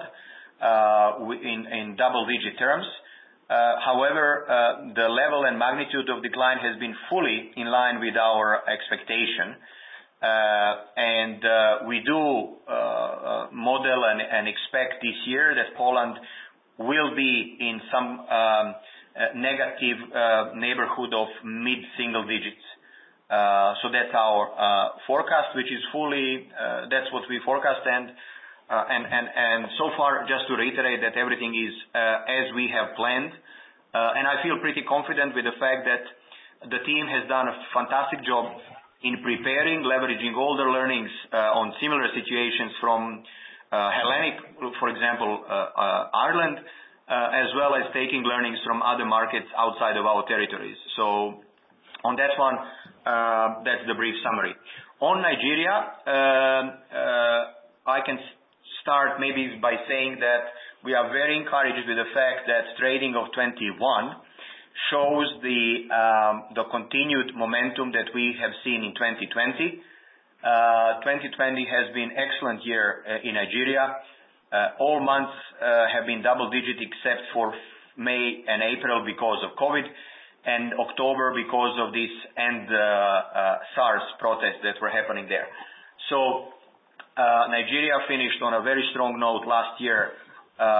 in double-digit terms. However, the level and magnitude of decline has been fully in line with our expectation. And we do model and expect this year that Poland will be in some negative neighborhood of mid-single digits. So that's our forecast, which is fully that's what we forecast, and so far, just to reiterate that everything is as we have planned, and I feel pretty confident with the fact that the team has done a fantastic job in preparing, leveraging all the learnings on similar situations from Hellenic, for example, Ireland, as well as taking learnings from other markets outside of our territories. So on that one, that's the brief summary. On Nigeria, I can start maybe by saying that we are very encouraged with the fact that trading of 21 shows the continued momentum that we have seen in 2020. 2020 has been excellent year in Nigeria. All months have been double digit except for May and April because of COVID, and October because of this and SARS protests that were happening there. So Nigeria finished on a very strong note last year,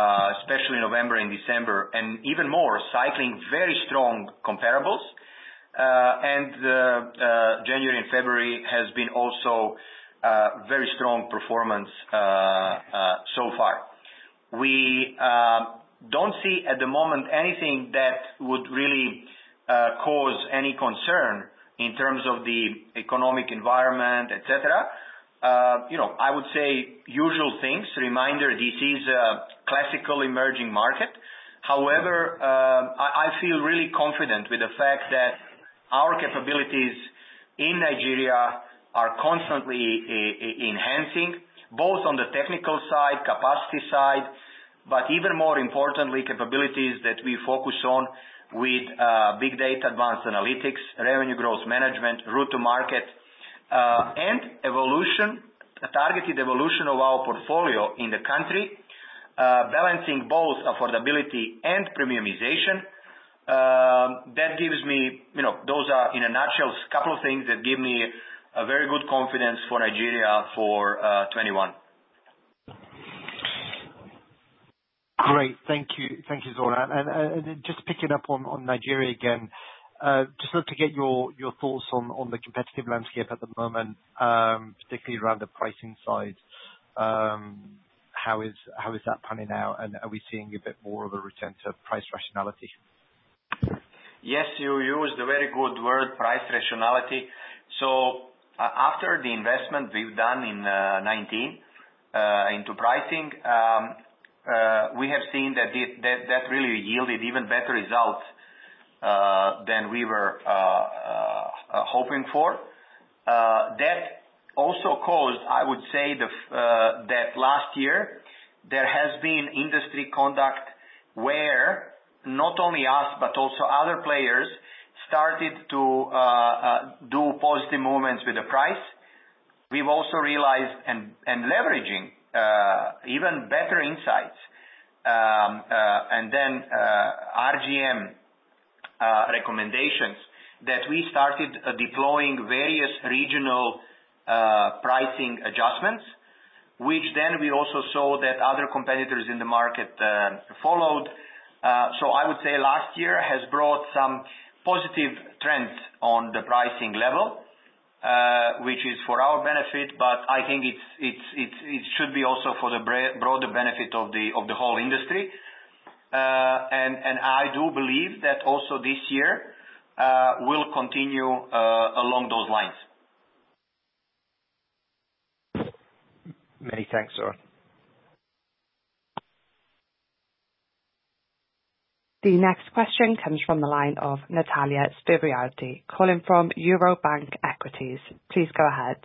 especially November and December, and even more cycling very strong comparables. January and February has been also very strong performance so far. We don't see at the moment anything that would really cause any concern in terms of the economic environment, etc. I would say usual things. Reminder, this is a classical emerging market. However, I feel really confident with the fact that our capabilities in Nigeria are constantly enhancing, both on the technical side, capacity side, but even more importantly, capabilities that we focus on with big data, advanced analytics, revenue growth management, route to market, and targeted evolution of our portfolio in the country, balancing both affordability and premiumization. That gives me, those are in a nutshell a couple of things that give me a very good confidence for Nigeria for 21.
Great. Thank you, Zoran. And just picking up on Nigeria again, just love to get your thoughts on the competitive landscape at the moment, particularly around the pricing side. How is that panning out, and are we seeing a bit more of a return to price rationality?
Yes, you used a very good word, price rationality. So after the investment we've done in 19 into pricing, we have seen that really yielded even better results than we were hoping for. That also caused, I would say, that last year there has been industry conduct where not only us but also other players started to do positive movements with the price. We've also realized and leveraging even better insights and then RGM recommendations that we started deploying various regional pricing adjustments, which then we also saw that other competitors in the market followed. So I would say last year has brought some positive trends on the pricing level, which is for our benefit, but I think it should be also for the broader benefit of the whole industry. And I do believe that also this year will continue along those lines.
Many thanks, Zoran.
The next question comes from the line of Natalia Svyriadi, calling from Eurobank Equities. Please go ahead.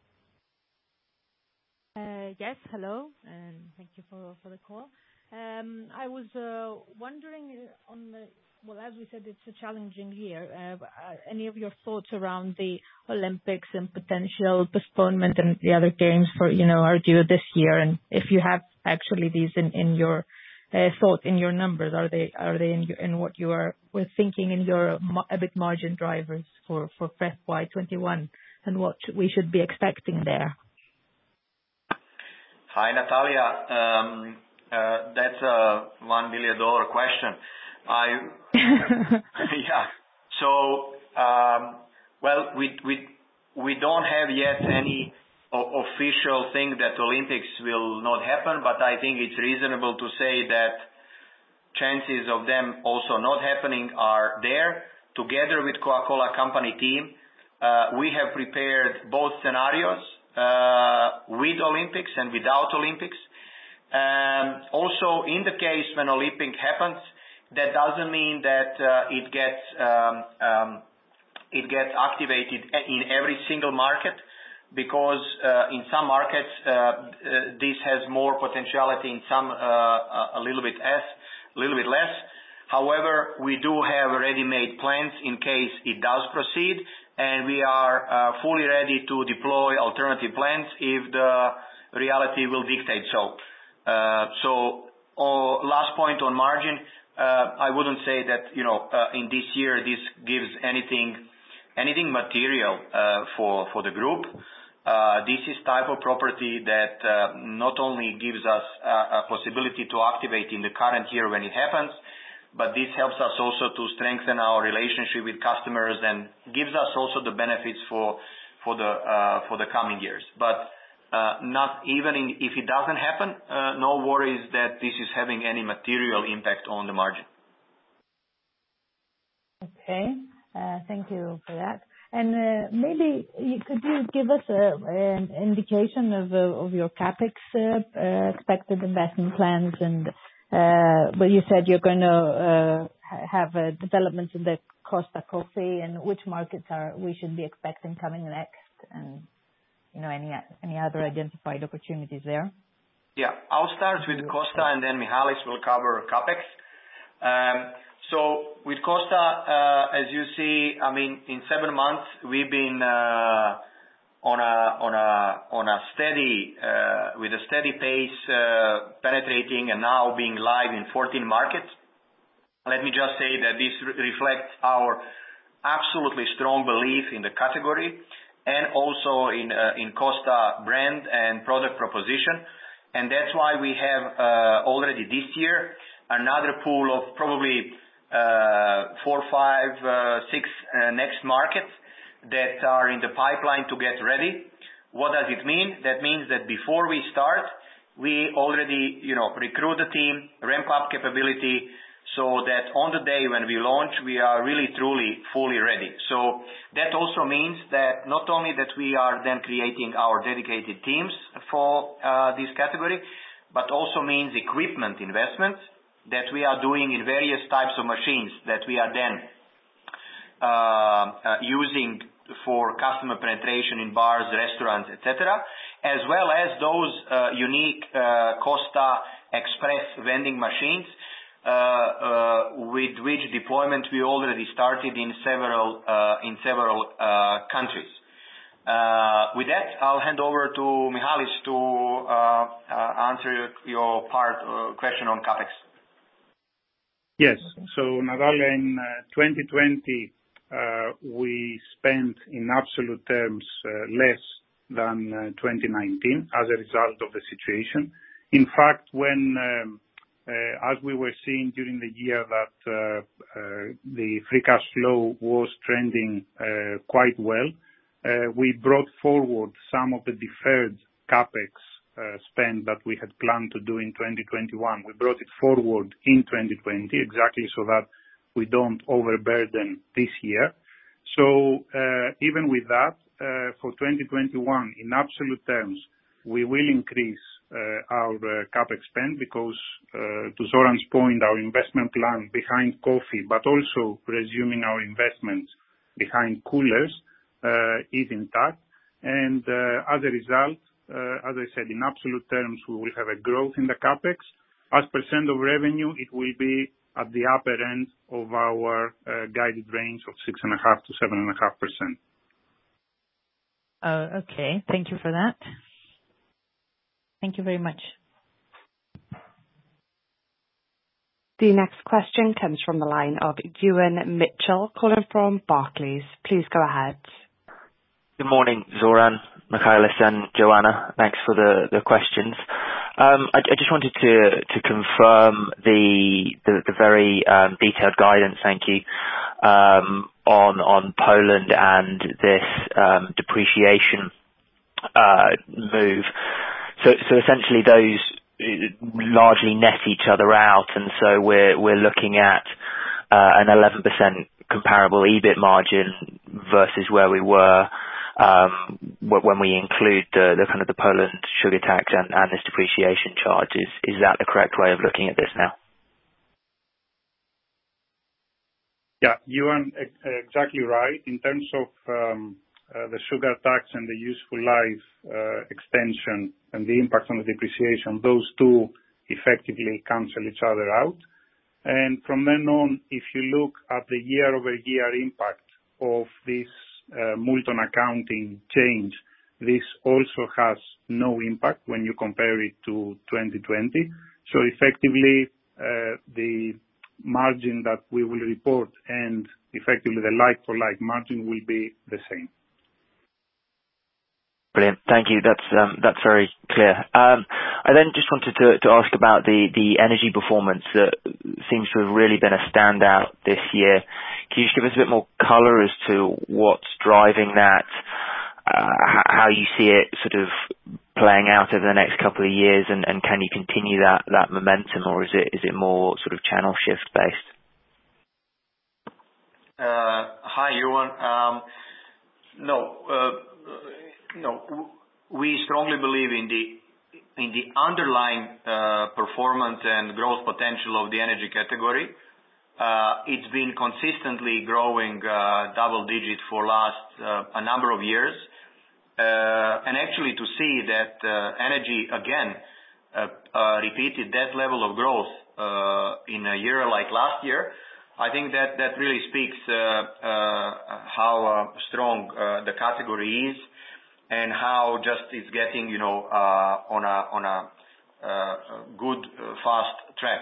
Yes, hello, and thank you for the call. I was wondering as we said, it's a challenging year. Any of your thoughts around the Olympics and potential postponement and the other games are due this year? And if you have actually these in your thought in your numbers, are they in what you were thinking in your EBIT margin drivers for FY21 and what we should be expecting there?
Hi, Natalia. That's a $1 billion question. Yeah. So, we don't have yet any official thing that Olympics will not happen, but I think it's reasonable to say that chances of them also not happening are there. Together with Coca-Cola Company team, we have prepared both scenarios with Olympics and without Olympics. Also, in the case when Olympic happens, that doesn't mean that it gets activated in every single market, because in some markets this has more potentiality, in some a little bit less. However, we do have ready-made plans in case it does proceed, and we are fully ready to deploy alternative plans if the reality will dictate so. Last point on margin, I wouldn't say that in this year this gives anything material for the group. This is type of property that not only gives us a possibility to activate in the current year when it happens, but this helps us also to strengthen our relationship with customers and gives us also the benefits for the coming years. But not even if it doesn't happen, no worries that this is having any material impact on the margin.
Okay. Thank you for that. And maybe could you give us an indication of your CapEx expected investment plans? And well, you said you're going to have developments in the Costa Coffee, and which markets we should be expecting coming next, and any other identified opportunities there?
Yeah, I'll start with Costa, and then Michalis will cover CapEx. So with Costa, as you see, I mean, in 7 months we've been on a steady pace, penetrating and now being live in 14 markets. Let me just say that this reflects our absolutely strong belief in the category and also in Costa brand and product proposition, and that's why we have already this year another pool of probably 4, 5, 6 next markets that are in the pipeline to get ready. What does it mean? That means that before we start, we already, recruit the team, ramp up capability, so that on the day when we launch, we are really truly fully ready. So that also means that not only that we are then creating our dedicated teams for this category, but also means equipment investments that we are doing in various types of machines that we are then using for customer penetration in bars, restaurants, etc., as well as those unique Costa Express vending machines with which deployment we already started in several countries. With that, I'll hand over to Michalis to answer your question on CapEx.
Yes. So Natalia, in 2020, we spent in absolute terms less than 2019 as a result of the situation. In fact, when as we were seeing during the year that the free cash flow was trending quite well, we brought forward some of the deferred CapEx spend that we had planned to do in 2021. We brought it forward in 2020, exactly so that we don't overburden this year. So even with that, for 2021, in absolute terms, we will increase our CapEx spend because, to Zoran's point, our investment plan behind coffee, but also resuming our investments behind coolers, is intact. And as a result, as I said, in absolute terms, we will have a growth in the CapEx. As percent of revenue, it will be at the upper end of our guided range of 6.5% to 7.5%.
Okay. Thank you for that. Thank you very much.
The next question comes from the line of Ewan Mitchell, calling from Barclays. Please go ahead.
Good morning, Zoran, Michalis, and Joanna. Thanks for the questions. I just wanted to confirm the very detailed guidance, thank you, on Poland and this depreciation move. So essentially those largely net each other out, and so we're looking at an 11% comparable EBIT margin versus where we were when we include the kind of the Poland sugar tax and this depreciation charge. Is that the correct way of looking at this now?
Yeah, you are exactly right. In terms of the sugar tax and the useful life extension and the impact on the depreciation, those two effectively cancel each other out. And from then on, if you look at the year-over-year impact of this Multon accounting change, this also has no impact when you compare it to 2020. So effectively, the margin that we will report and effectively the like-for-like margin will be the same.
Brilliant. Thank you. That's very clear. I then just wanted to ask about the energy performance that seems to have really been a standout this year. Can you just give us a bit more color as to what's driving that, how you see it sort of playing out over the next couple of years, and can you continue that momentum, or is it more sort of channel shift based?
Hi, Johan. No, we strongly believe in the underlying performance and growth potential of the energy category. It's been consistently growing double digit for last a number of years. And actually to see that energy again repeated that level of growth in a year like last year, I think that really speaks how strong the category is and how just it's getting, on a good fast track.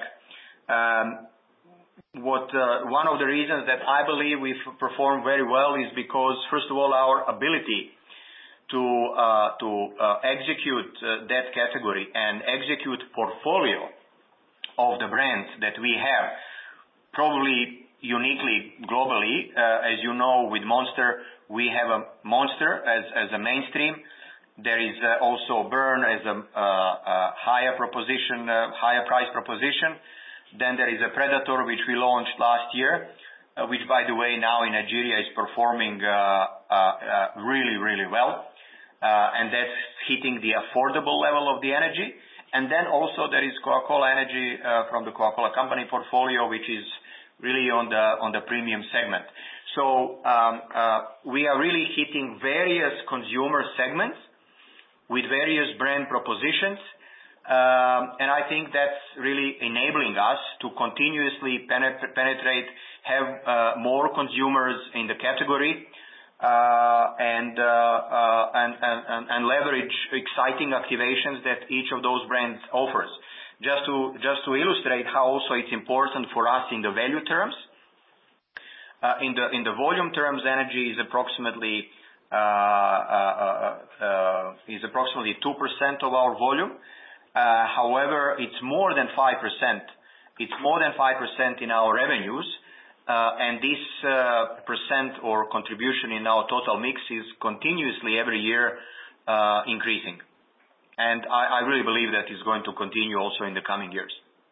One of the reasons that I believe we've performed very well is because, first of all, our ability to execute that category and execute portfolio of the brands that we have, probably uniquely globally. As you know, with Monster, we have a Monster as a mainstream. There is also Burn as a higher price proposition. Then there is a Predator, which we launched last year, which, by the way, now in Nigeria is performing really, really well. And that's hitting the affordable level of the energy. And then also there is Coca-Cola Energy from the Coca-Cola Company portfolio, which is really on the premium segment. So we are really hitting various consumer segments with various brand propositions. And I think that's really enabling us to continuously penetrate, have more consumers in the category, and leverage exciting activations that each of those brands offers. Just to illustrate how also it's important for us in the value terms. In the volume terms, energy is approximately 2% of our volume. However, it's more than 5%. It's more than 5% in our revenues, and this percent or contribution in our total mix is continuously every year increasing. And I really believe that is going to continue also in the coming years.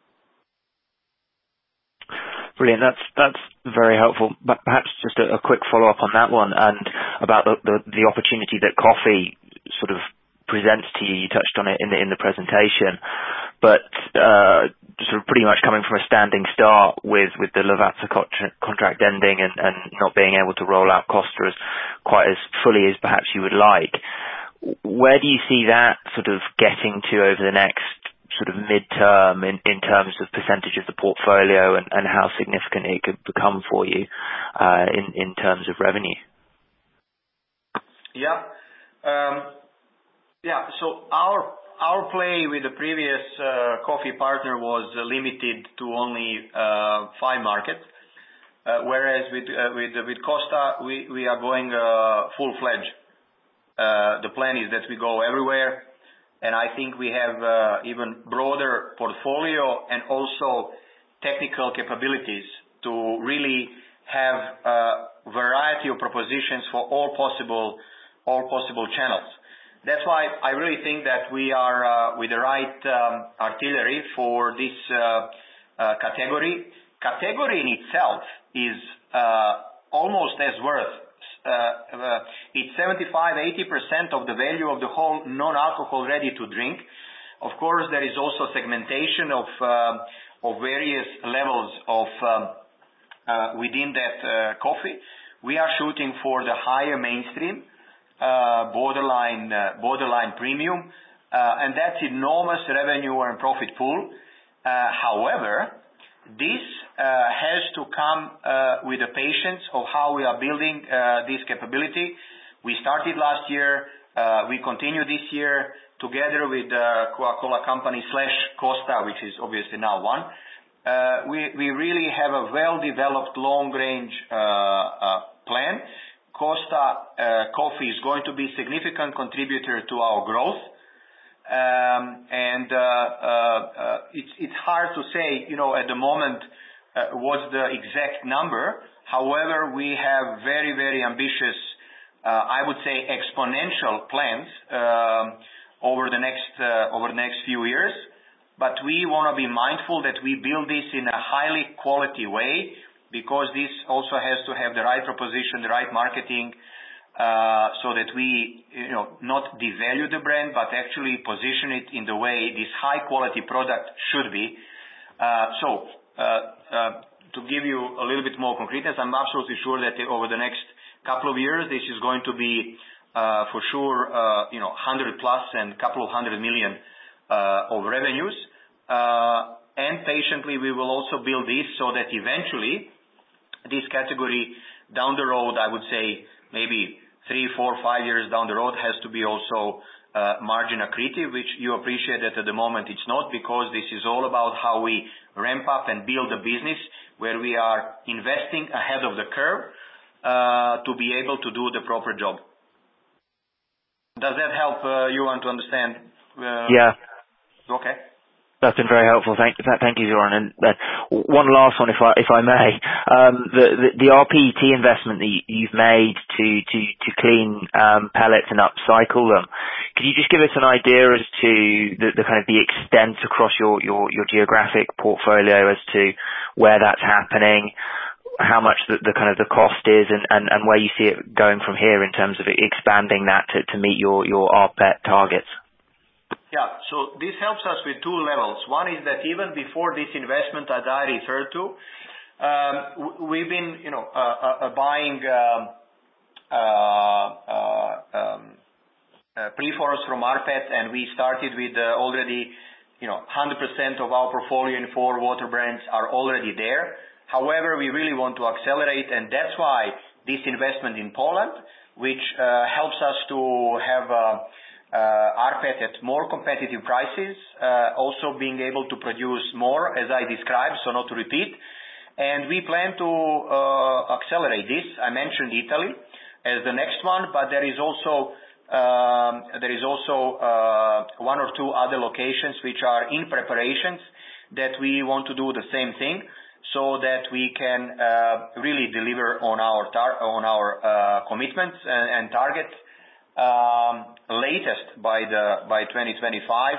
Brilliant. That's very helpful. But perhaps just a quick follow-up on that one, and about the opportunity that coffee sort of presents to you. You touched on it in the presentation, but sort of pretty much coming from a standing start with the Lavazza contract ending and not being able to roll out Costa as quite as fully as perhaps you would like. Where do you see that sort of getting to over the next sort of midterm in terms of percentage of the portfolio and how significant it could become for you in terms of revenue?
Yeah. So our play with the previous coffee partner was limited to only 5 markets, whereas with Costa we are going full-fledged. The plan is that we go everywhere, and I think we have even broader portfolio and also technical capabilities to really have a variety of propositions for all possible channels. That's why I really think that we are with the right artillery for this category. Category in itself is almost as worth. It's 75-80% of the value of the whole non-alcohol ready to drink. Of course, there is also segmentation of various levels of within that coffee. We are shooting for the higher mainstream, borderline premium, and that's enormous revenue and profit pool. However, this has to come with the patience of how we are building this capability. We started last year, we continue this year together with Coca-Cola Company / Costa, which is obviously now one. We really have a well-developed long-range plan Costa Coffee is going to be a significant contributor to our growth. It's hard to say, at the moment, what's the exact number. However, we have very, very ambitious, I would say, exponential plans over the next few years. But we want to be mindful that we build this in a highly quality way, because this also has to have the right proposition, the right marketing, so that we, not devalue the brand, but actually position it in the way this high quality product should be. To give you a little bit more concreteness, I'm absolutely sure that over the next couple of years, this is going to be, for sure, 100 plus and couple of 100 million of revenues. And patiently, we will also build this so that eventually this category down the road, I would say maybe 3, 4, 5 years down the road, has to be also margin accretive, which you appreciate that at the moment it's not, because this is all about how we ramp up and build a business where we are investing ahead of the curve to be able to do the proper job. Does that help you want to understand?
Yeah.
Okay.
That's been very helpful. Thank you, Zoran. And one last one, if I may. The RPET investment that you've made to clean pellets and upcycle them. Could you just give us an idea as to the kind of the extent across your geographic portfolio as to where that's happening, how much the kind of the cost is, and where you see it going from here in terms of expanding that to meet your RPET targets?
Yeah. So this helps us with two levels. One is that even before this investment that I referred to, we've been, buying preforms from RPET, and we started with already, 100% of our portfolio in 4 water brands are already there. However, we really want to accelerate, and that's why this investment in Poland, which helps us to have RPET at more competitive prices, also being able to produce more, as I described, so not to repeat. And we plan to accelerate this. I mentioned Italy as the next one, but there is also 1 or 2 other locations which are in preparations that we want to do the same thing, so that we can really deliver on our commitments and targets. Latest by 2025,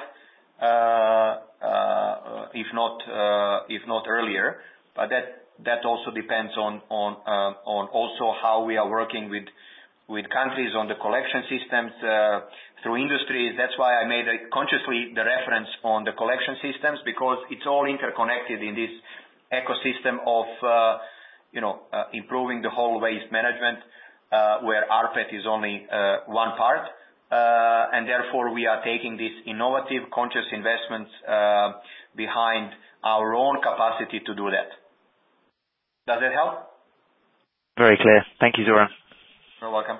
if not earlier. But that also depends on also how we are working with countries on the collection systems through industries. That's why I made consciously the reference on the collection systems, because it's all interconnected in this ecosystem of improving the whole waste management, where RPET is only one part, and therefore we are taking these innovative, conscious investments behind our own capacity to do that. Does that help?
Very clear. Thank you, Zoran.
You're welcome.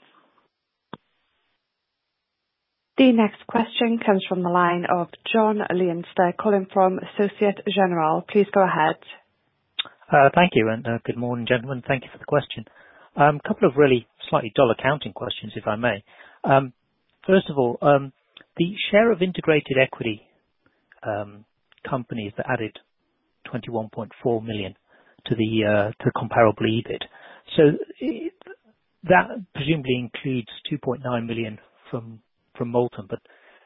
The next question comes from the line of John Leinster, calling from Societe Generale. Please go ahead.
Thank you, and good morning, gentlemen. Thank you for the question. A couple of really slightly dull accounting questions, if I may. First of all, the share of integrated equity companies that added 21.4 million to the comparable EBIT. So that presumably includes 2.9 million from Multon, but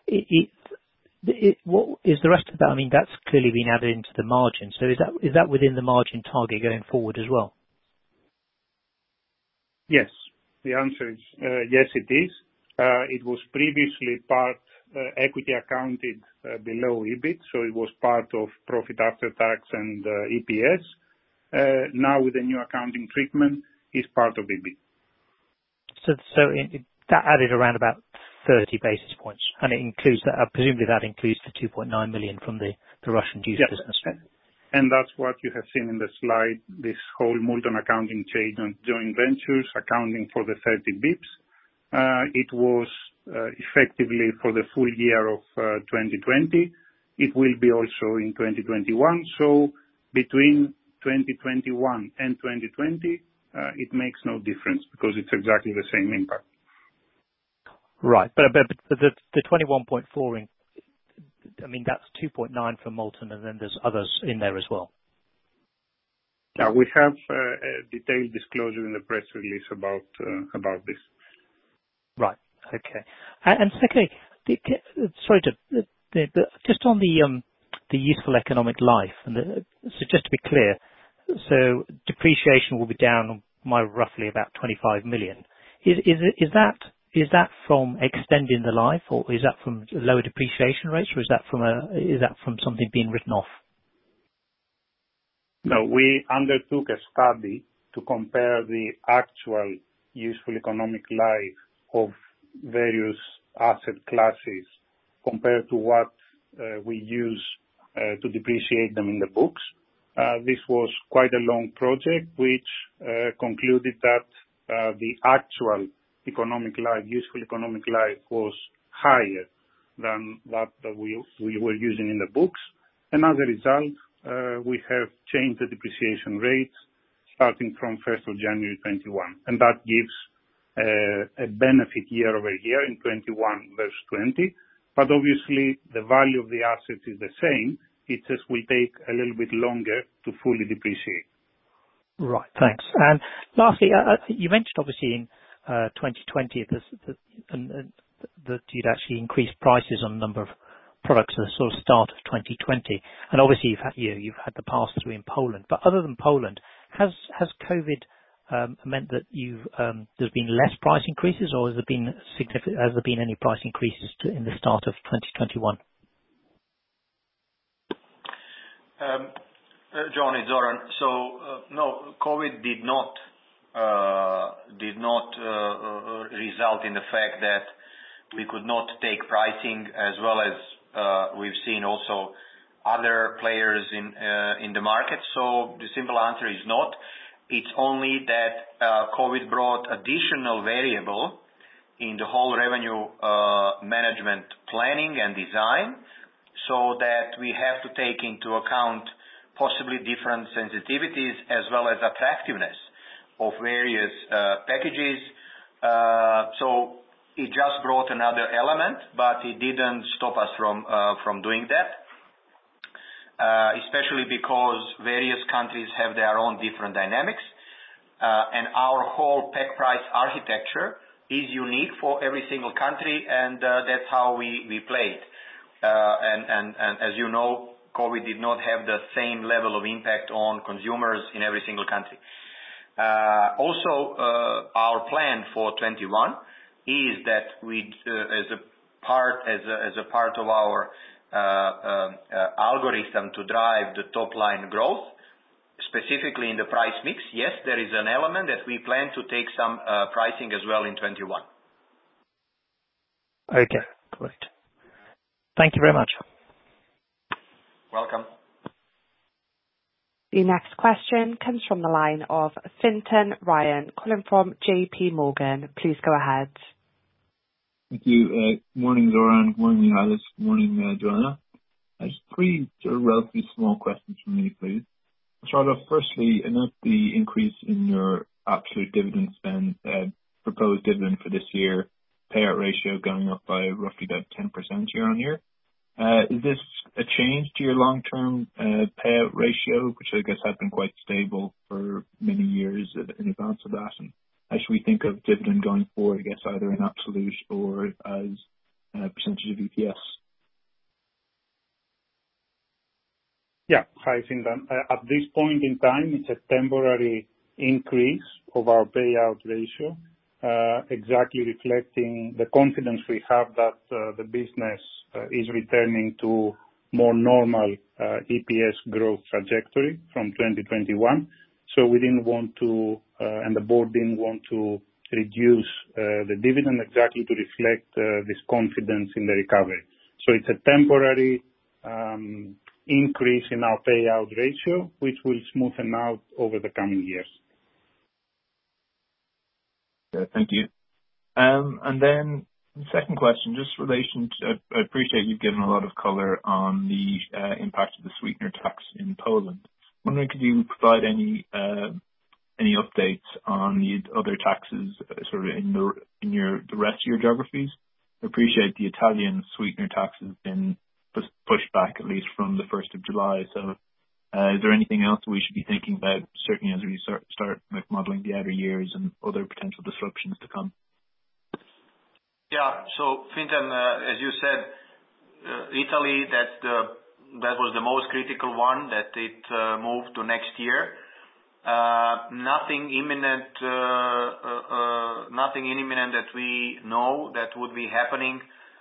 what is the rest of that? I mean, that's clearly been added into the margin. So is that within the margin target going forward as well?
Yes. The answer is yes, it is. It was previously part equity accounted below EBIT, so it was part of profit after tax and EPS. Now with the new accounting treatment, it's part of EBIT.
So that added around about 30 basis points, and it includes that. Presumably that includes the 2.9 million from the Russian juice business.
And that's what you have seen in the slide, this whole Multon accounting change on joint ventures, accounting for the 30 bips. It was effectively for the full year of 2020. It will be also in 2021. So between 2021 and 2020, it makes no difference because it's exactly the same impact.
Right. But the 21.4, I mean, that's 2.9 for Multon, and then there's others in there as well.
Yeah, we have a detailed disclosure in the press release about this. Right.
Okay. And secondly, just on the useful economic life, and so just to be clear, so depreciation will be down by roughly about 25 million. Is that from extending the life, or is that from lower depreciation rates, or is that from something being written off?
No, we undertook a study to compare the actual useful economic life of various asset classes compared to what we use to depreciate them in the books. This was quite a long project, which concluded that the actual economic life, useful economic life, was higher than that we were using in the books. And as a result, we have changed the depreciation rates starting from 1st of January 21. And that gives a benefit year over year in 21 versus 20. But obviously, the value of the assets is the same. It just will take a little bit longer to fully depreciate.
Right. Thanks. And lastly, you mentioned obviously in 2020 that you'd actually increased prices on a number of products at the sort of start of 2020. And obviously you've had the pass-through in Poland. But other than Poland, has COVID meant that there's been less price increases, or has there been any price increases in the start of 2021?
John, it's Zoran. So no, COVID did not result in the fact that we could not take pricing, as well as we've seen also other players in the market. So the simple answer is not. It's only that COVID brought additional variable in the whole revenue management planning and design, so that we have to take into account possibly different sensitivities as well as attractiveness of various packages. So it just brought another element, but it didn't stop us from doing that. Especially because various countries have their own different dynamics, and our whole pack price architecture is unique for every single country, and that's how we play it. And as you know, COVID did not have the same level of impact on consumers in every single country. Also, our plan for 21 is that we, as a part of our algorithm to drive the top line growth, specifically in the price mix, yes, there is an element that we plan to take some pricing as well in 21.
Okay, great. Thank you very much.
Welcome.
The next question comes from the line of Fintan Ryan, calling from JP Morgan. Please go ahead.
Thank you. Morning, Zoran. Morning, Michalis. Morning, Joanna. Just three sort of relatively small questions from me, please. I'll start off firstly, I note the increase in your absolute dividend spend, proposed dividend for this year, payout ratio going up by roughly about 10% year on year. Is this a change to your long-term payout ratio, which I guess had been quite stable for many years in advance of that? And how should we think of dividend going forward, I guess, either in absolute or as a percentage of EPS?
Yeah. Hi, Fintan. At this point in time, it's a temporary increase of our payout ratio, exactly reflecting the confidence we have that the business is returning to more normal EPS growth trajectory from 2021. So we didn't want to, and the board didn't want to reduce the dividend exactly to reflect this confidence in the recovery. So it's a temporary increase in our payout ratio, which will smoothen out over the coming years.
Yeah, thank you. And then the second question, just relation to, I appreciate you've given a lot of color on the impact of the sweetener tax in Poland. I'm wondering, could you provide any updates taxes sort of in the rest of your geographies? I appreciate the Italian sweetener tax has been pushed back at least from the 1st of July. So is there anything else we should be thinking about, certainly as we start modelling the outer years and other potential disruptions to come?
Yeah. So, Fintan, as you said, Italy, that was the most critical one, that it moved to next year. Nothing imminent that we know that would be happening.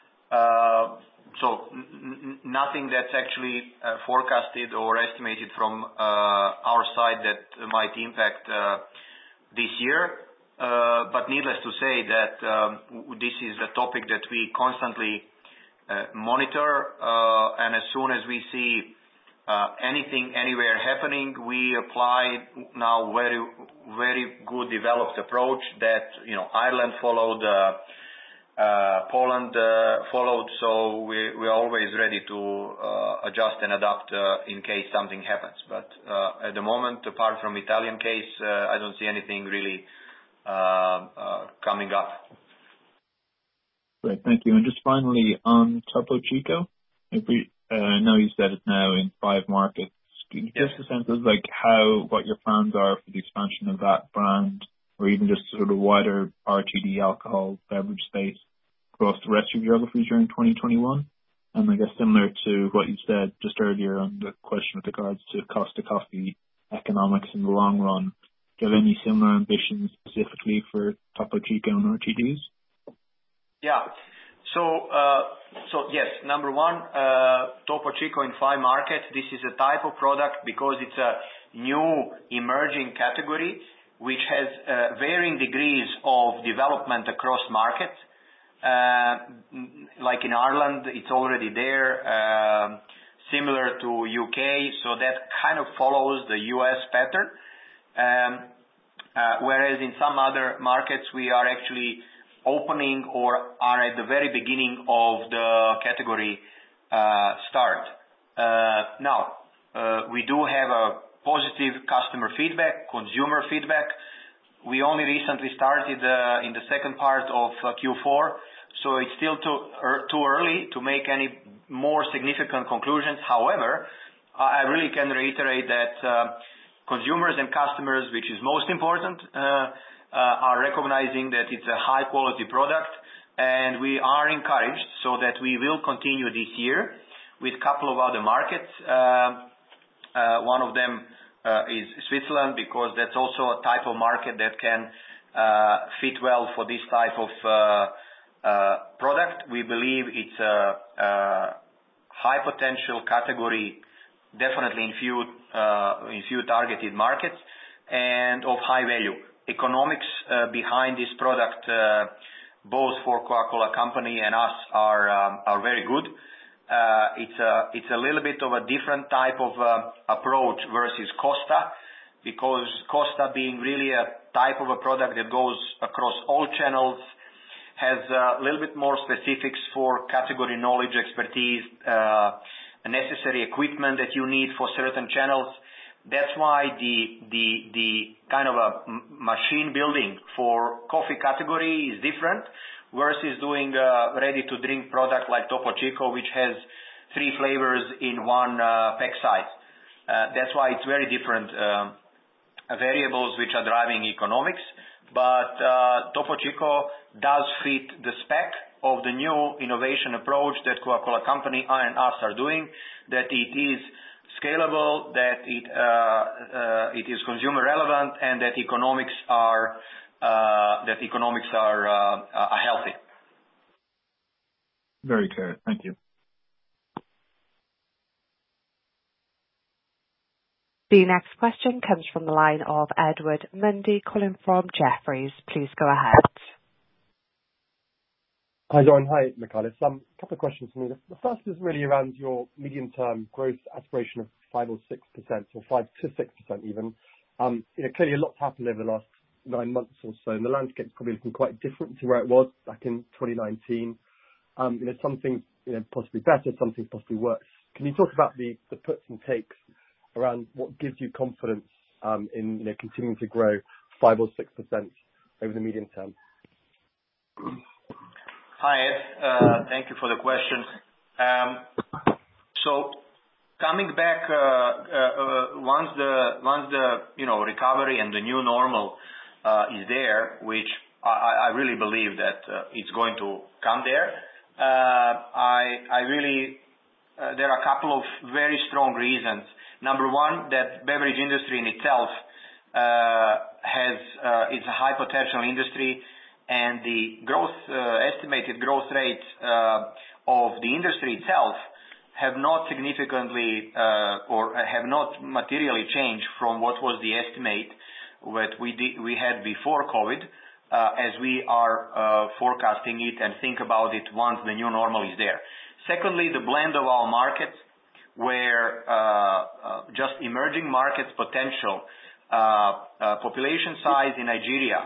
So nothing that's actually forecasted or estimated from our side that might impact this year. But needless to say that this is a topic that we constantly monitor, and as soon as we see anything anywhere happening, we apply now very good developed approach that Ireland followed, Poland followed, so we're always ready to adjust and adapt in case something happens. But at the moment, apart from Italian case, I don't see anything really coming up.
Great, thank you. And just finally on Topo Chico, I know you said it's now in 5 markets. Can you give us a sense of what your plans are for the expansion of that brand, or even just sort of wider RTD alcohol beverage space across the rest of your geographies during 2021? And I guess similar to what you said just earlier on the question with regards to Costa Coffee economics in the long run, do you have any similar ambitions specifically for Topo Chico and RTDs?
Yeah. So yes, number one, Topo Chico in 5 markets. This is a type of product because it's a new emerging category which has varying degrees of development across markets. Like in Ireland, it's already there, similar to UK, so that kind of follows the US pattern. Whereas in some other markets, we are actually opening or are at the very beginning of the category start. Now, we do have a positive customer feedback, consumer feedback. We only recently started in the second part of Q4, so it's still too early to make any more significant conclusions. However, I really can reiterate that consumers and customers, which is most important, are recognizing that it's a high quality product, and we are encouraged so that we will continue this year with a couple of other markets. One of them is Switzerland, because that's also a type of market that can fit well for this type of product. We believe it's a high potential category, definitely in few targeted markets, and of high value. Economics behind this product, both for Coca-Cola Company and us, are very good. It's a little bit of a different type of approach versus Costa, because Costa, being really a type of a product that goes across all channels, has a little bit more specifics for category knowledge, expertise, necessary equipment that you need for certain channels. That's why the kind of a machine building for coffee category is different versus doing a ready-to-drink product like Topo Chico, which has 3 flavors in one pack size. That's why it's very different variables which are driving economics. But Topo Chico does fit the spec of the new innovation approach that Coca-Cola Company and us are doing, that it is scalable, that it is consumer relevant, and that economics are healthy.
Very clear. Thank you.
The next question comes from the line of Edward Mundy calling from Jefferies. Please go ahead.
Hi, Zoran. Hi, Michalis. A couple of questions for me. The first is really around your medium-term growth aspiration of 5 or 6%, or 5 to 6% even. Clearly a lot's happened over the last 9 months or so, and the landscape's probably looking quite different to where it was back in 2019. Some things possibly better, some things possibly worse. Can you talk about the puts and takes around what gives you confidence in continuing to grow 5 or 6% over the medium term?
Hi, Ed. Thank you for the question. Coming back, once the recovery and the new normal is there, which I really believe that it's going to come there. There are a couple of very strong reasons. Number one, that beverage industry in itself it's a high potential industry, and the estimated growth rates of the industry itself have not significantly or have not materially changed from what was the estimate that we had before COVID, as we are forecasting it and think about it once the new normal is there. Secondly, the blend of our markets, where just emerging markets potential, population size in Nigeria,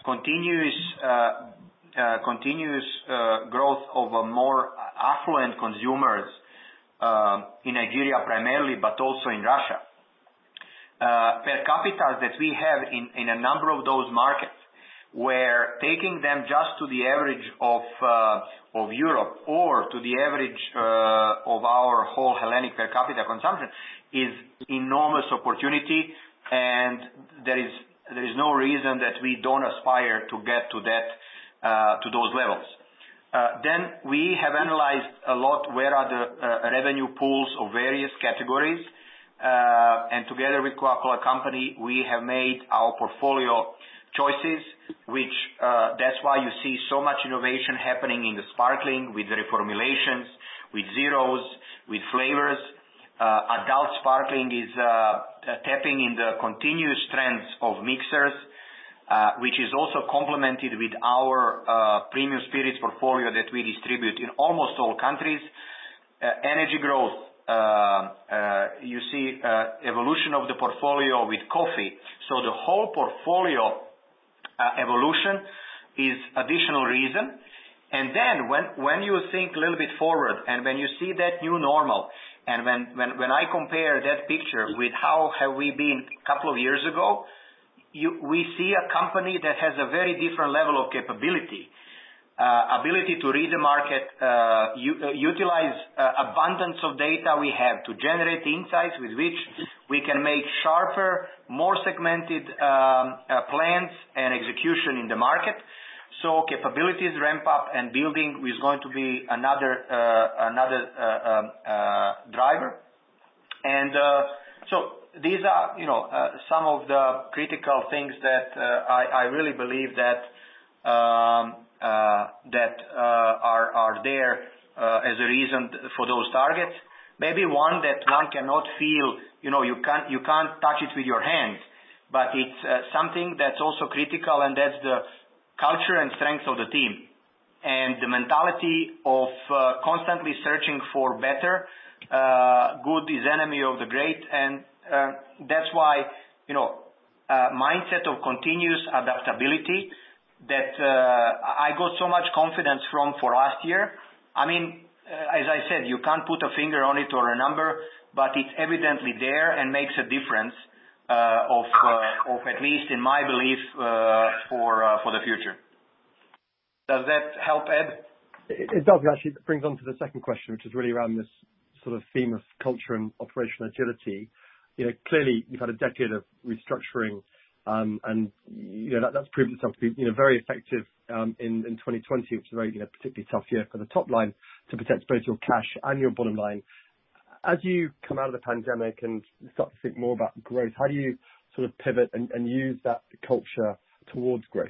continuous growth of a more affluent consumers in Nigeria primarily, but also in Russia. Per capita that we have in a number of those markets, where taking them just to the average of Europe or to the average of our whole Hellenic per capita consumption is enormous opportunity, and there is no reason that we don't aspire to get to those levels. Then we have analyzed a lot where are the revenue pools of various categories, and together with Coca-Cola Company, we have made our portfolio choices, which that's why you see so much innovation happening in the sparkling, with reformulations, with zeros, with flavors. Adult sparkling is tapping in the continuous trends of mixers, which is also complemented with our premium spirits portfolio that we distribute in almost all countries. Energy growth, you see evolution of the portfolio with coffee. So the whole portfolio evolution is additional reason. And then when you think a little bit forward, and when you see that new normal, and when I compare that picture with how have we been a couple of years ago, we see a company that has a very different level of capability, ability to read the market, utilize abundance of data we have to generate insights with which we can make sharper, more segmented plans and execution in the market. So capabilities ramp up, and building is going to be another driver. And so these are, some of the critical things that I really believe that are there as a reason for those targets. Maybe one that one cannot feel, you can't touch it with your hands, but it's something that's also critical, and that's the culture and strength of the team, and the mentality of constantly searching for better. Good is enemy of the great, and that's why mindset of continuous adaptability that I got so much confidence from for last year. I mean, as I said, you can't put a finger on it or a number, but it's evidently there and makes a difference of at least in my belief for the future. Does that help, Ed?
It does. Actually, it brings on to the second question, which is really around this sort of theme of culture and operational agility. Clearly you've had a decade of restructuring, and that's proved itself to be very effective in 2020, which is a very particularly tough year for the top line to protect both your cash and your bottom line. As you come out of the pandemic and start to think more about growth, how do you sort of pivot and use that culture towards growth?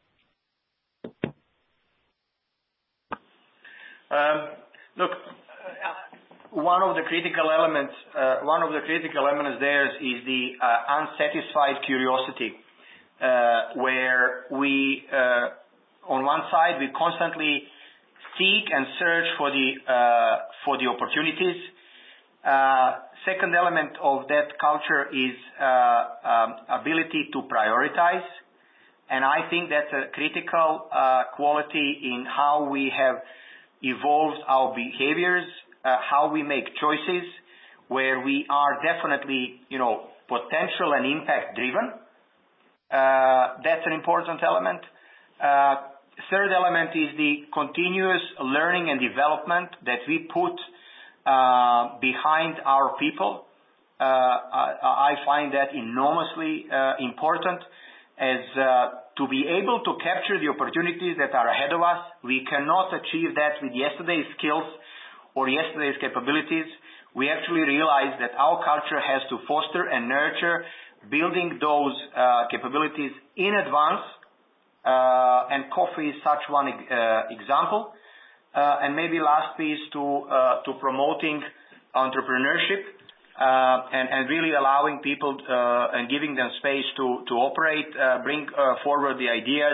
Look, one of the critical elements there is the unsatisfied curiosity, where we, on one side, we constantly seek and search for the opportunities. Second element of that culture is ability to prioritize, and I think that's a critical quality in how we have evolved our behaviors, how we make choices, where we are definitely potential and impact driven, That's an important element. Third element is the continuous learning and development that we put behind our people. I find that enormously important as to be able to capture the opportunities that are ahead of us. We cannot achieve that with yesterday's skills or yesterday's capabilities. We actually realize that our culture has to foster and nurture building those capabilities in advance, and coffee is such one example. And maybe last piece to promoting entrepreneurship and really allowing people and giving them space to operate, bring forward the ideas,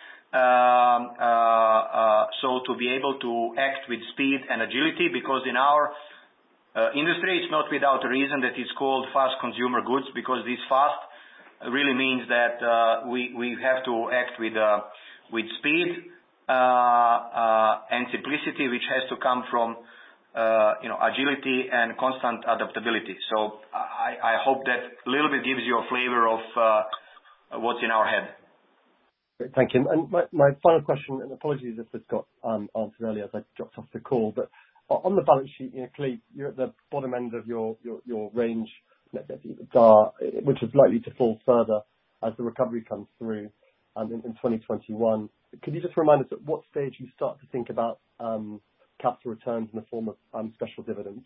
so to be able to act with speed and agility, because in our industry, it's not without a reason that it's called fast consumer goods, because this fast really means that we have to act with speed and simplicity, which has to come from agility and constant adaptability. So I hope that a little bit gives you a flavor of what's in our head.
Great, thank you. And my final question, and apologies if this got answered earlier as I dropped off the call, but on the balance sheet, clearly you're at the bottom end of your range, net debt to EBITDA, which is likely to fall further as the recovery comes through in 2021. Could you just remind us at what stage you start to think about capital returns in the form of special dividends?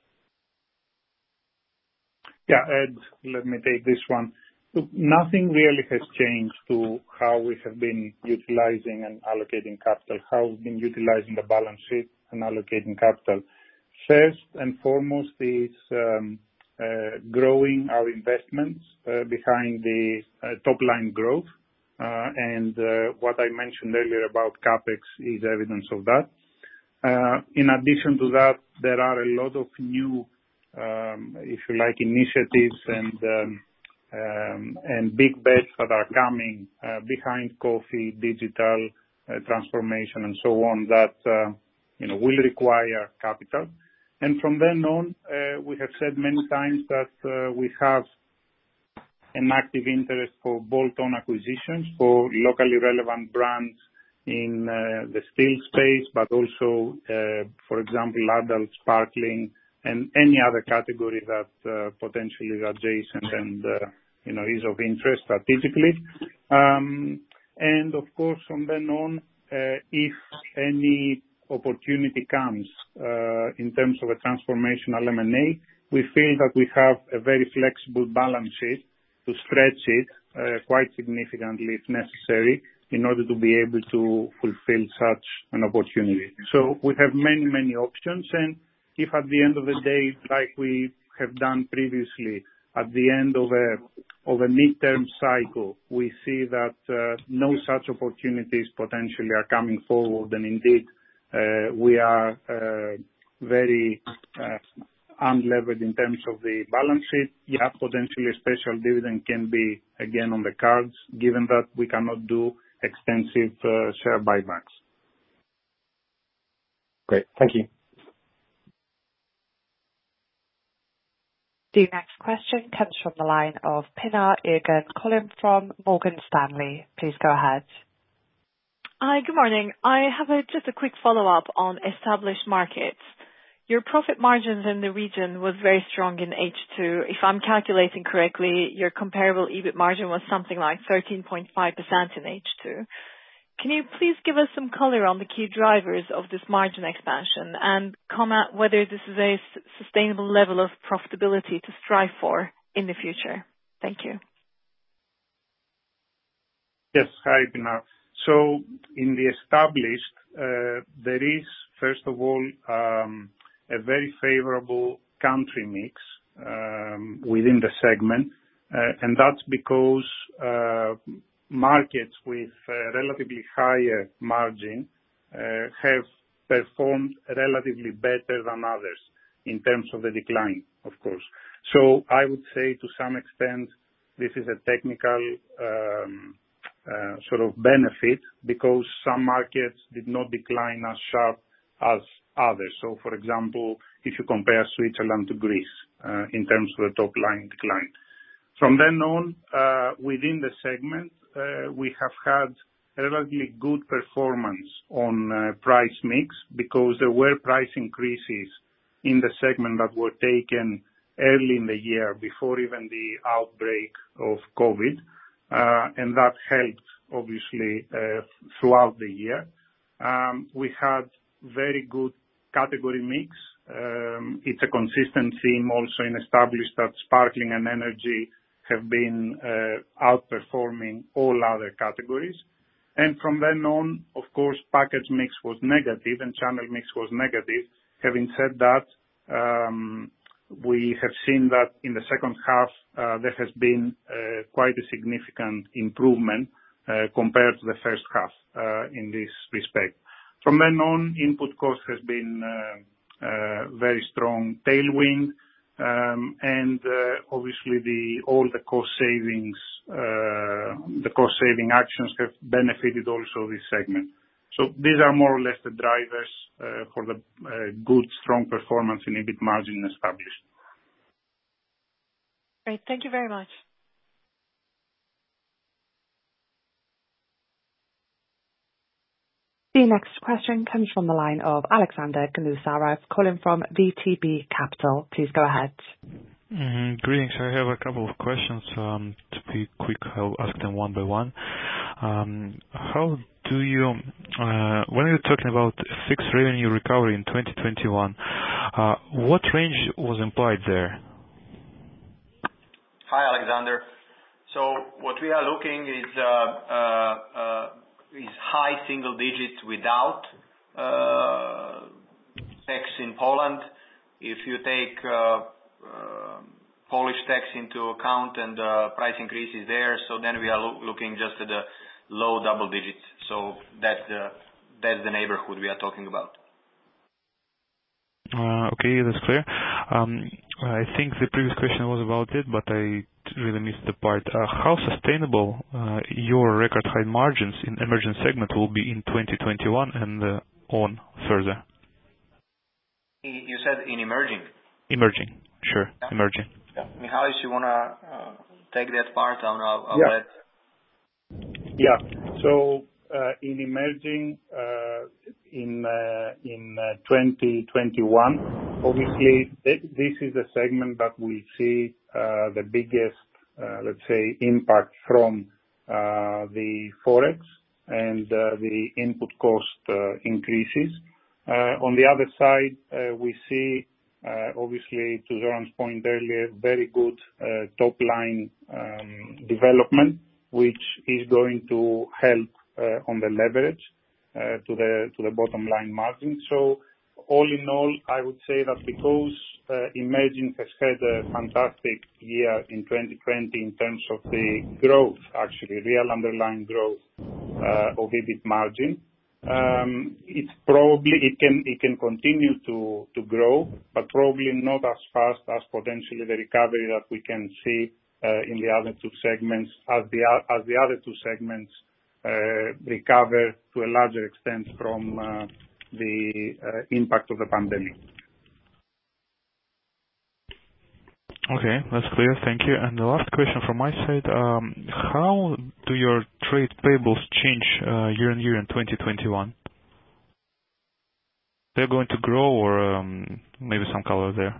Yeah, Ed, let me take this one. Look, nothing really has changed to how we have been utilizing and allocating capital, how we've been utilizing the balance sheet and allocating capital. First and foremost is growing our investments behind the top line growth. And what I mentioned earlier about CapEx is evidence of that. In addition to that, there are a lot of new, if you like, initiatives and big bets that are coming behind coffee, digital transformation, and so on that will require capital. And from then on, we have said many times that we have an active interest for bolt-on acquisitions for locally relevant brands in the still space, but also, for example, adult sparkling and any other category that potentially is adjacent and is of interest strategically. And of course, from then on, if any opportunity comes in terms of a transformational M&A, we feel that we have a very flexible balance sheet to stretch it quite significantly if necessary in order to be able to fulfill such an opportunity. So we have many, many options, and if at the end of the day, like we have done previously, at the end of a midterm cycle, we see that no such opportunities potentially are coming forward, and indeed we are very unlevered in terms of the balance sheet. Yeah, potentially a special dividend can be again on the cards, given that we cannot do extensive share buybacks.
Great, thank you.
The next question comes from the line of Pinar Ergun, calling from Morgan Stanley. Please go ahead.
Hi, good morning. I have just a quick follow-up on established markets. Your profit margins in the region was very strong in H2. If I'm calculating correctly, your comparable EBIT margin was something like 13.5% in H2. Can you please give us some color on the key drivers of this margin expansion and comment whether this is a sustainable level of profitability to strive for in the future? Thank you.
Yes, hi, Pinar. So in the established, there is, first of all, a very favorable country mix within the segment, and that's because markets with relatively higher margin have performed relatively better than others in terms of the decline, of course. So I would say to some extent this is a technical sort of benefit because some markets did not decline as sharp as others. So, for example, if you compare Switzerland to Greece in terms of the top line decline. From then on, within the segment, we have had relatively good performance on price mix because there were price increases in the segment that were taken early in the year before even the outbreak of COVID, and that helped obviously throughout the year. We had very good category mix. It's a consistent theme also in established that sparkling and energy have been outperforming all other categories. And from then on, of course, package mix was negative and channel mix was negative. Having said that, we have seen that in the second half, there has been quite a significant improvement compared to the first half in this respect. From then on, input cost has been very strong tailwind, and obviously all the cost savings, the cost saving actions have benefited also this segment. So these are more or less the drivers for the good, strong performance in EBIT margin established.
Great. Thank you very much.
The next question comes from the line of Alexander Gnusarev, calling from VTB Capital. Please go ahead.
Greetings. I have a couple of questions. To be quick, I'll ask them one by one. How do you, when you're talking about fixed revenue recovery in 2021, what range was implied there?
Hi, Alexander. So what we are looking is high single digits without tax in Poland. If you take Polish tax into account and price increases there, so then we are looking just at the low double digits. So that's the neighborhood we are talking about.
Okay, that's clear. I think the previous question was about it, but I really missed the part. How sustainable your record high margins in emerging segment will be in 2021 and on further?
You said in emerging?
Emerging, sure, yeah. Emerging.
Yeah. Michalis, you want to take that part? I'll
yeah.
let...
Yeah. So in emerging in 2021, obviously this is a segment that we see the biggest, let's say, impact from the forex and the input cost increases. On the other side, we see obviously, to Zoran's point earlier, very good top line development, which is going to help on the leverage to the bottom line margin. So all in all, I would say that because emerging has had a fantastic year in 2020 in terms of the growth, actually real underlying growth of EBIT margin, it's probably it can continue to grow, but probably not as fast as potentially the recovery that we can see in the other two segments as the other two segments recover to a larger extent from the impact of the pandemic.
Okay, that's clear. Thank you. And the last question from my side, how do your trade payables change year on year in 2021? They're going to grow or maybe some color there?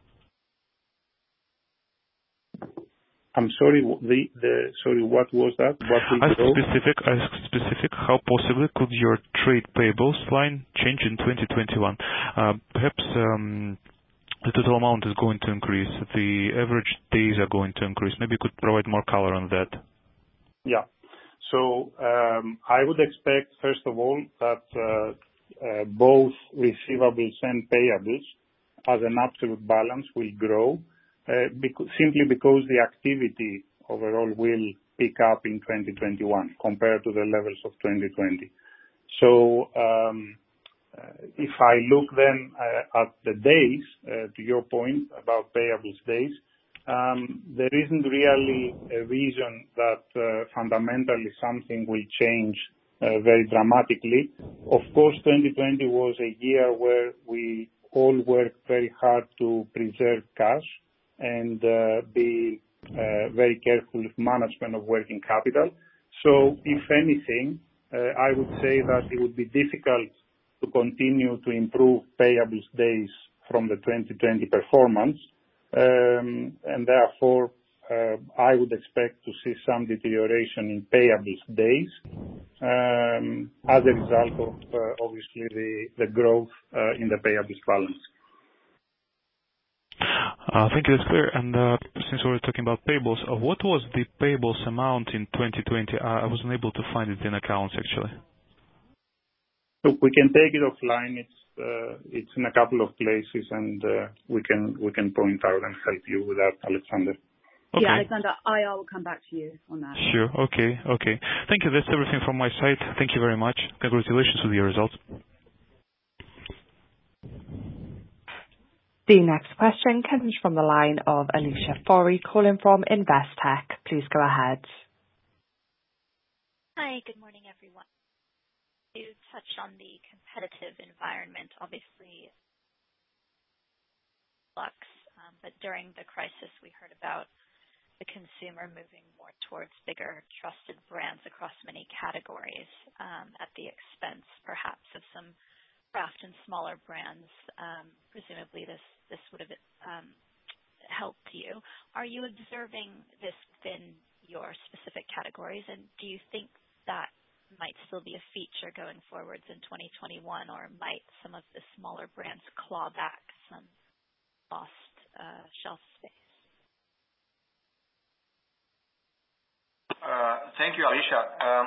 I'm sorry, sorry, what was that? What will grow?
Specific, how possibly could your trade payables line change in 2021? Perhaps the total amount is going to increase, the average days are going to increase. Maybe you could provide more color on that.
Yeah. So I would expect, first of all, that both receivables and payables as an absolute balance will grow, simply because the activity overall will pick up in 2021 compared to the levels of 2020. So if I look then at the days, to your point about payables days, there isn't really a reason that fundamentally something will change very dramatically. Of course, 2020 was a year where we all worked very hard to preserve cash and be very careful management of working capital. So if anything, I would say that it would be difficult to continue to improve payables days from the 2020 performance, and therefore I would expect to see some deterioration in payables days as a result of obviously the growth in the payables balance.
Thank you. That's clear. And since we were talking about payables, what was the payables amount in 2020? I wasn't able to find it in accounts, actually.
So we can take it offline. It's in a couple of places, and we can point out and help you with that, Alexander.
Okay.
Yeah, Alexander, IR will come back to you on that.
Sure. Okay. Thank you. That's everything from my side. Thank you very much. Congratulations with your results.
The next question comes from the line of Alicia Forry calling from Investec. Please go ahead.
Hi, good morning, everyone. You touched on the competitive environment, obviously, flux, but during the crisis, we heard about the consumer moving more towards bigger, trusted brands across many categories, at the expense, perhaps, of some craft and smaller brands. Presumably, this would have helped you. Are you observing this within your specific categories, and do you think that might still be a feature going forwards in 2021, or might some of the smaller brands claw back some lost shelf space?
Thank you, Alicia.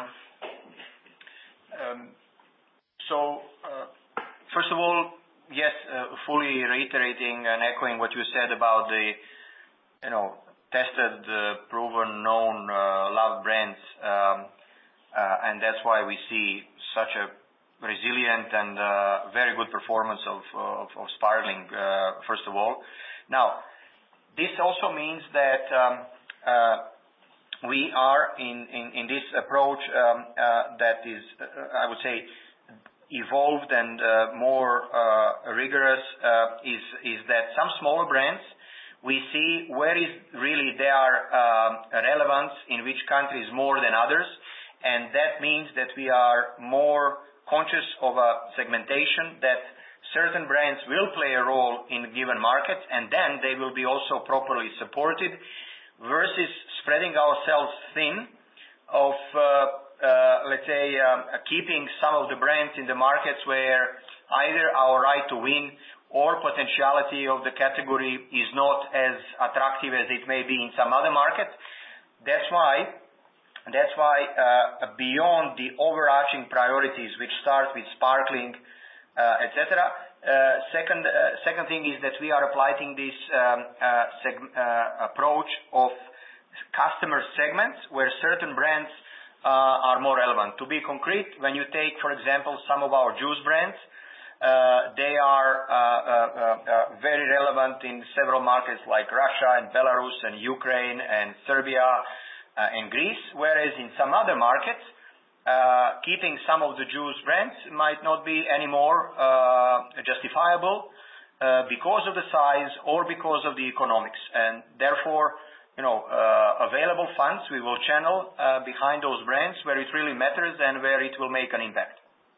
First of all, yes, fully reiterating and echoing what you said about the, tested, proven, known, loved brands, and that's why we see such a resilient and very good performance of Sparkling, first of all. Now, this also means that we are in this approach that is, I would say, evolved and more rigorous, is that some smaller brands, we see where is really their relevance in which countries more than others, and that means that we are more conscious of a segmentation that certain brands will play a role in given markets, and then they will be also properly supported, versus spreading ourselves thin of let's say, keeping some of the brands in the markets where either our right to win or potentiality of the category is not as attractive as it may be in some other markets. That's why beyond the overarching priorities, which start with Sparkling, etc., second thing is that we are applying this approach of customer segments where certain brands are more relevant. To be concrete, when you take, for example, some of our juice brands, they are very relevant in several markets like Russia and Belarus and Ukraine and Serbia and Greece, whereas in some other markets, keeping some of the juice brands might not be anymore justifiable because of the size or because of the economics, and therefore available funds we will channel behind those brands where it really matters and where it will make an impact.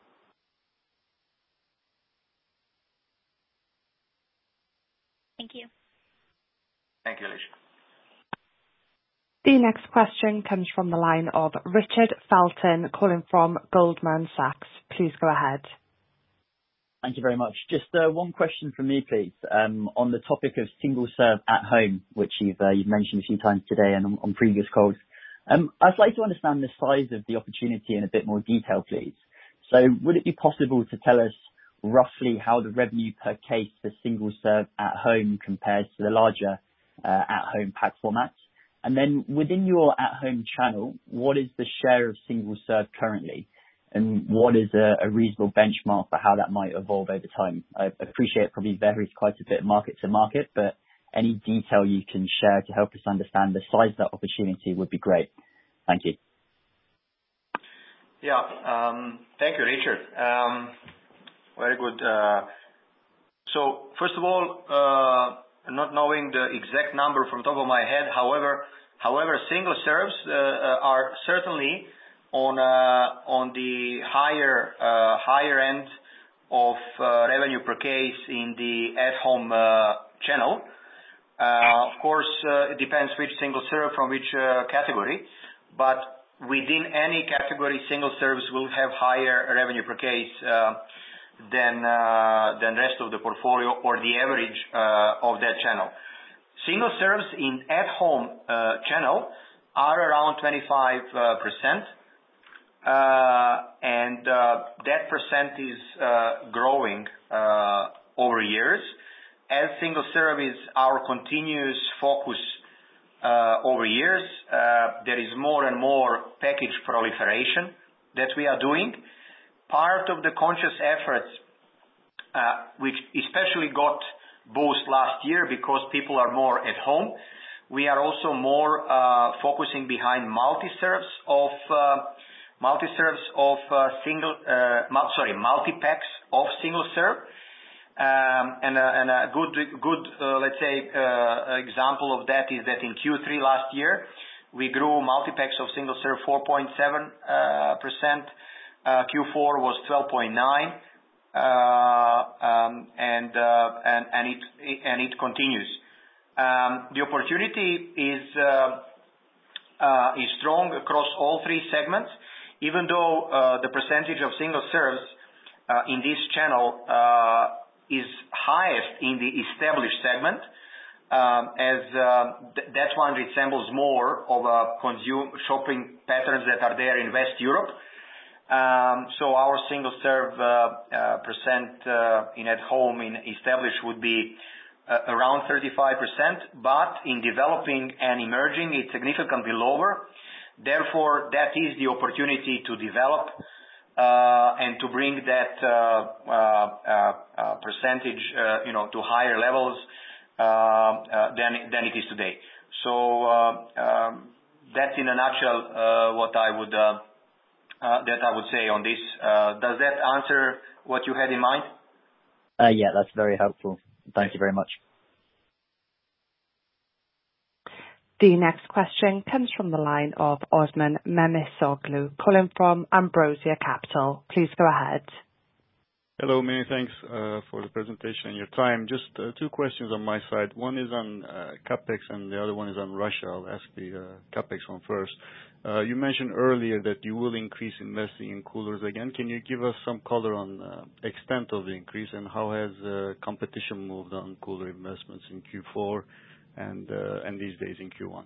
Thank you.
Thank you, Alicia.
The next question comes from the line of Richard Felton calling from Goldman Sachs. Please go ahead.
Thank you very much. Just one question from me, please, on the topic of single serve at home, which you've mentioned a few times today and on previous calls. I'd like to understand the size of the opportunity in a bit more detail, please. So would it be possible to tell us roughly how the revenue per case for single serve at home compares to the larger at-home pack formats? And then within your at-home channel, what is the share of single serve currently? And what is a reasonable benchmark for how that might evolve over time? I appreciate it probably varies quite a bit market to market, but any detail you can share to help us understand the size of that opportunity would be great. Thank you.
Yeah. Thank you, Richard. Very good. So first of all, not knowing the exact number from top of my head. However, single serves are certainly on the higher end of revenue per case in the at-home channel. Of course, it depends which single serve from which category, but within any category, single serves will have higher revenue per case than rest of the portfolio or the average of that channel. Single serves in at-home channel are around 25%, and that percent is growing over years. As single serve is our continuous focus over years, there is more and more package proliferation that we are doing. Part of the conscious efforts, which especially got boost last year because people are more at home, we are also more focusing behind multi-packs of single serve. And a good let's say example of that is that in Q3 last year we grew multi-packs of single serve 4.7%. Q4 was 12.9%, and it continues. The opportunity is strong across all three segments, even though the percentage of single serves in this channel is highest in the established segment, as that one resembles more of a shopping patterns that are there in West Europe. So our single serve percent in at home in established would be around 35%, but in developing and emerging it's significantly lower. Therefore, that is the opportunity to develop and to bring that percentage, to higher levels than it is today. So that's in a nutshell what I would say on this. Does that answer what you had in mind?
Yeah, that's very helpful. Thank you very much.
The next question comes from the line of Osman Memisoglu, calling from Ambrosia Capital. Please go ahead.
Hello, many thanks for the presentation and your time. Just two questions on my side. One is on CapEx and the other one is on Russia. I'll ask the CapEx one first. You mentioned earlier that you will increase investing in coolers again. Can you give us some color on extent of the increase and how has competition moved on cooler investments in Q4 and these days in Q1?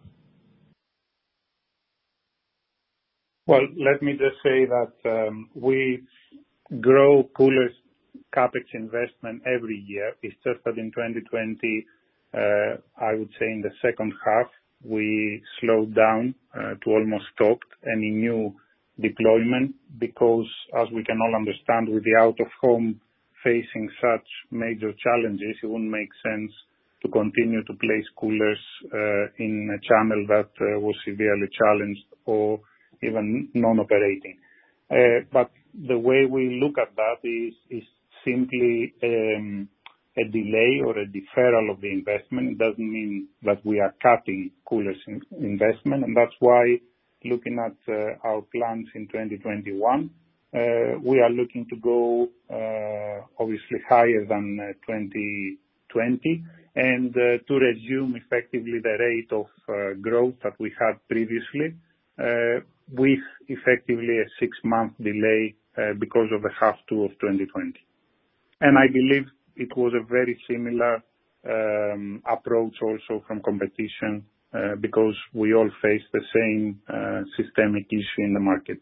Well, let me just say that we grow coolers CapEx investment every year. It's just that in 2020, I would say in the second half, we slowed down to almost stopped any new deployment because, as we can all understand, with the out-of-home facing such major challenges, it wouldn't make sense to continue to place coolers in a channel that was severely challenged or even non-operating. But the way we look at that is simply a delay or a deferral of the investment. It doesn't mean that we are cutting coolers investment, and that's why looking at our plans in 2021, we are looking to go obviously higher than 2020 and to resume effectively the rate of growth that we had previously with effectively a 6-month delay because of the half two of 2020. And I believe it was a very similar approach also from competition because we all face the same systemic issue in the market.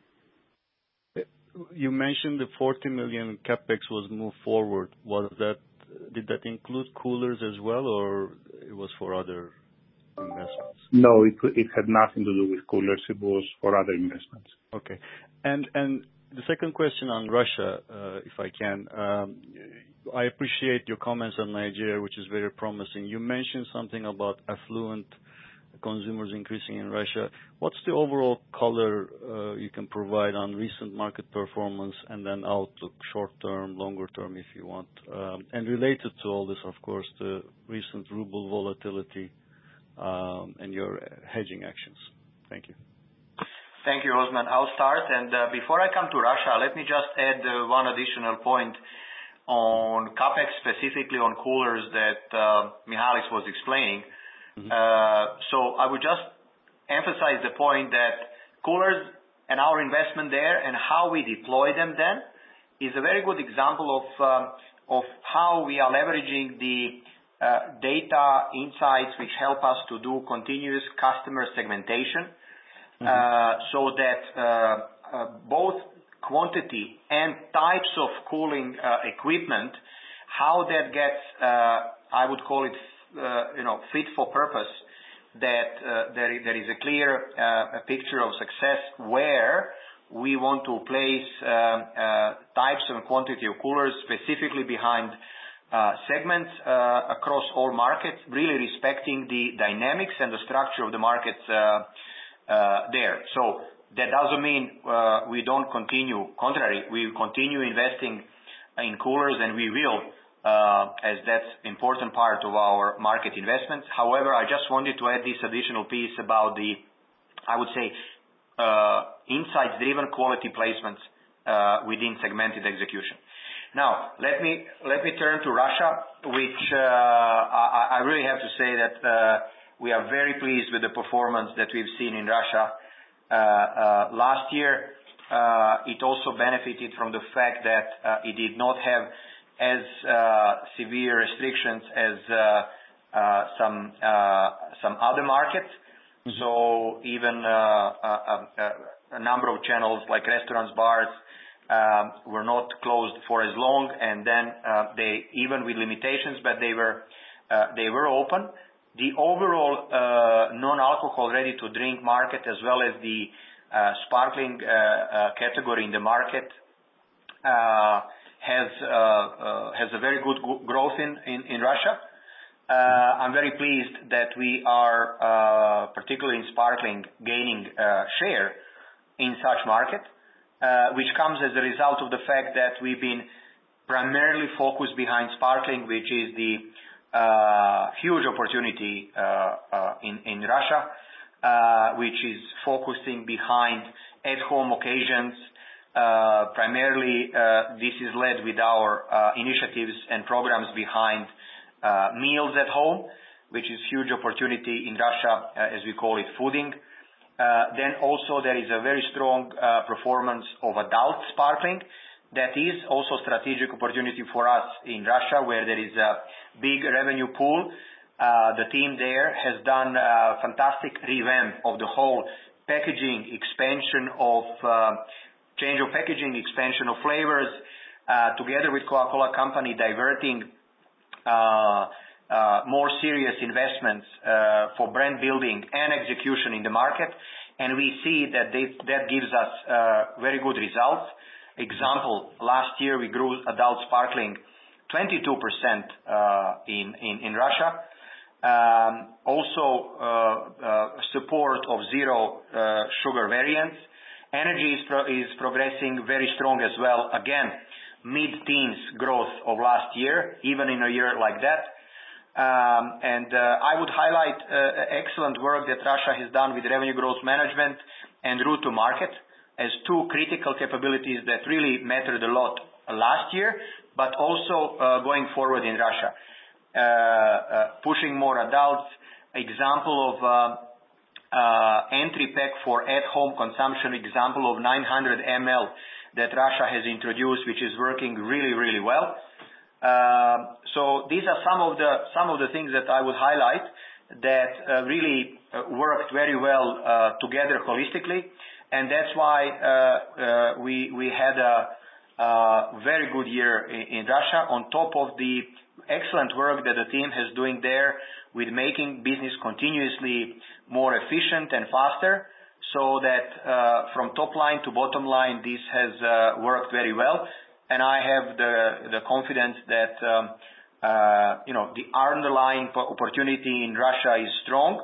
You mentioned the 40 million capex was moved forward. Did that include coolers as well, or it was for other investments?
No, it had nothing to do with coolers. It was for other investments.
Okay. And the second question on Russia, if I can. I appreciate your comments on Nigeria, which is very promising. You mentioned something about affluent consumers increasing in Russia. What's the overall color you can provide on recent market performance and then outlook, short term, longer term, if you want? And related to all this, of course, the recent ruble volatility and your hedging actions. Thank you.
Thank you, Osman. I'll start, and before I come to Russia, let me just add one additional point on CapEx, specifically on coolers that Michalis was explaining. So I would just emphasize the point that coolers and our investment there and how we deploy them then is a very good example of how we are leveraging the data insights which help us to do continuous customer segmentation. So that both quantity and types of cooling equipment, how that gets, I would call it, fit for purpose, that there is a clear picture of success where we want to place types and quantity of coolers specifically behind segments across all markets, really respecting the dynamics and the structure of the markets there. So that doesn't mean we don't continue. Contrary, we continue investing in coolers, and we will, as that's important part of our market investments. However, I just wanted to add this additional piece about the, I would say, insights-driven quality placements within segmented execution. Now, let me turn to Russia, which I really have to say that we are very pleased with the performance that we've seen in Russia. Last year, it also benefited from the fact that it did not have as severe restrictions as some other markets. So even a number of channels like restaurants, bars, were not closed for as long, and then they, even with limitations, but they were open. The overall non-alcohol ready-to-drink market, as well as the sparkling category in the market, has a very good growth in Russia. I'm very pleased that we are, particularly in sparkling, gaining share in such market, which comes as a result of the fact that we've been primarily focused behind sparkling, which is the huge opportunity in Russia, which is focusing behind at-home occasions. Primarily, this is led with our initiatives and programs behind meals at home, which is huge opportunity in Russia, as we call it, fooding. Then also there is a very strong performance of adult sparkling. That is also strategic opportunity for us in Russia, where there is a big revenue pool. The team there has done a fantastic revamp of the whole packaging, expansion of change of packaging, expansion of flavors, together with Coca-Cola Company diverting more serious investments for brand building and execution in the market. And we see that that gives us very good results. Example, last year we grew adult sparkling 22% in Russia. Also support of zero sugar variants. Energy is progressing very strong as well. Again, mid-teens growth of last year, even in a year like that. And I would highlight excellent work that Russia has done with revenue growth management and route to market as two critical capabilities that really mattered a lot last year, but also going forward in Russia. Pushing more adults, example of entry pack for at-home consumption, example of 900 ml that Russia has introduced, which is working really, really well. So these are some of the things that I would highlight that really worked very well together holistically. And that's why we had a very good year in Russia, on top of the excellent work that the team has doing there with making business continuously more efficient and faster, so that from top line to bottom line, this has worked very well. And I have the confidence that the underlying opportunity in Russia is strong.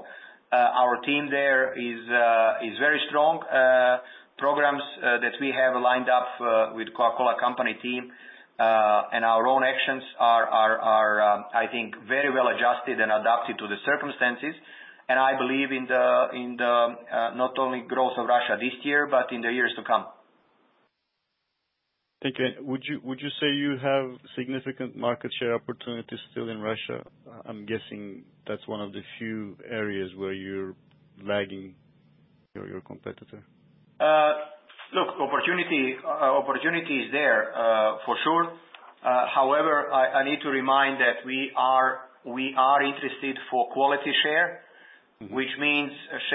Our team there is very strong. Programs that we have lined up with Coca-Cola Company team and our own actions are I think, very well adjusted and adapted to the circumstances. And I believe in the not only growth of Russia this year, but in the years to come.
Thank you. Would you say you have significant market share opportunities still in Russia? I'm guessing that's one of the few areas where you're lagging your competitor.
Look, opportunity is there for sure. However, I need to remind that we are interested for quality share, which means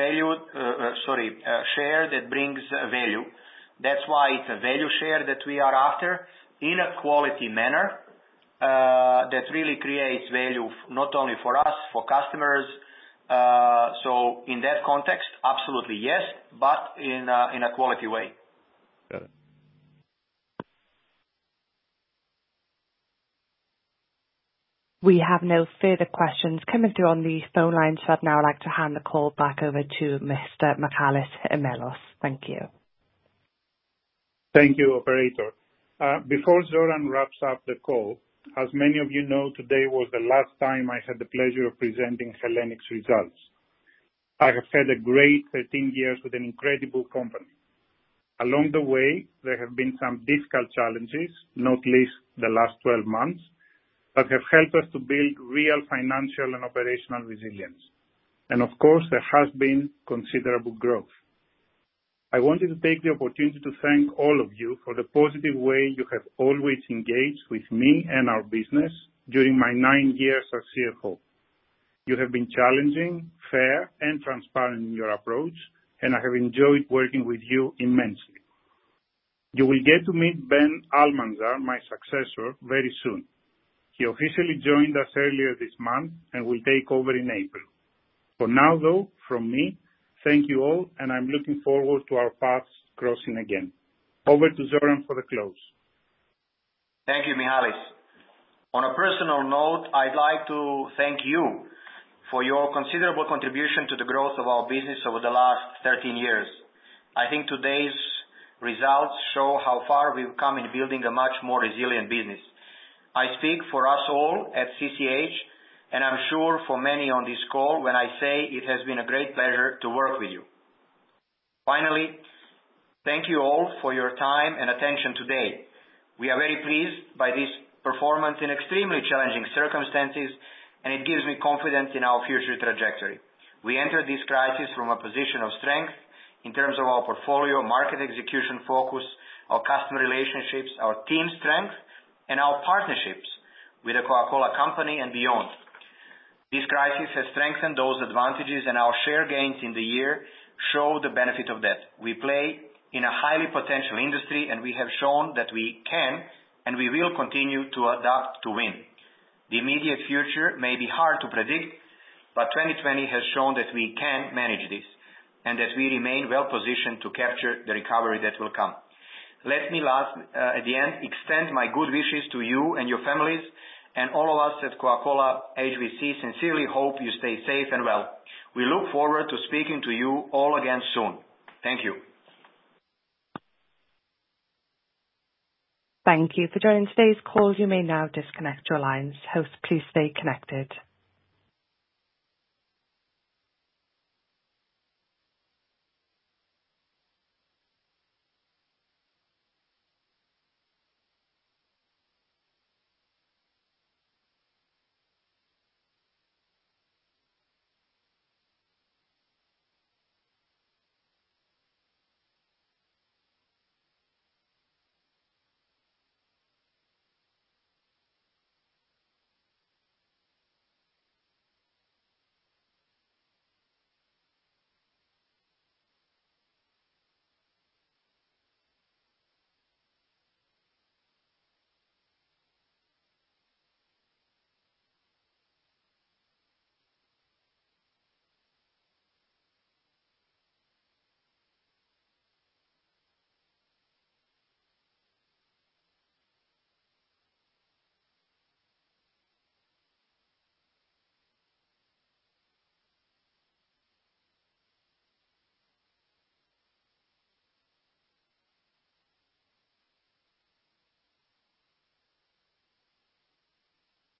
share that brings value. That's why it's a value share that we are after in a quality manner that really creates value not only for us, for customers. So in that context, absolutely yes, but in a quality way.
Got it.
We have no further questions coming through on the phone line, so I'd now like to hand the call back over to Mr. Michalis Imellos. Thank you.
Thank you, operator. Before Zoran wraps up the call, as many of you know, today was the last time I had the pleasure of presenting Hellenic's results. I have had a great 13 years with an incredible company. Along the way, there have been some difficult challenges, not least the last 12 months, that have helped us to build real financial and operational resilience. And of course, there has been considerable growth. I wanted to take the opportunity to thank all of you for the positive way you have always engaged with me and our business during my 9 years as CFO. You have been challenging, fair, and transparent in your approach, and I have enjoyed working with you immensely. You will get to meet Ben Almanzar, my successor, very soon. He officially joined us earlier this month and will take over in April. For now, though, from me, thank you all, and I'm looking forward to our paths crossing again. Over to Zoran for the close.
Thank you, Michalis. On a personal note, I'd like to thank you for your considerable contribution to the growth of our business over the last 13 years. I think today's results show how far we've come in building a much more resilient business. I speak for us all at CCH, and I'm sure for many on this call when I say it has been a great pleasure to work with you. Finally, thank you all for your time and attention today. We are very pleased by this performance in extremely challenging circumstances, and it gives me confidence in our future trajectory. We entered this crisis from a position of strength in terms of our portfolio, market execution focus, our customer relationships, our team strength, and our partnerships with the Coca-Cola Company and beyond. This crisis has strengthened those advantages, and our share gains in the year show the benefit of that. We play in a highly potential industry, and we have shown that we can and we will continue to adapt to win. The immediate future may be hard to predict, but 2020 has shown that we can manage this and that we remain well positioned to capture the recovery that will come. Let me at the end, extend my good wishes to you and your families, and all of us at Coca-Cola HBC sincerely hope you stay safe and well. We look forward to speaking to you all again soon. Thank you.
Thank you for joining today's call. You may now disconnect your lines. Hosts, please stay connected.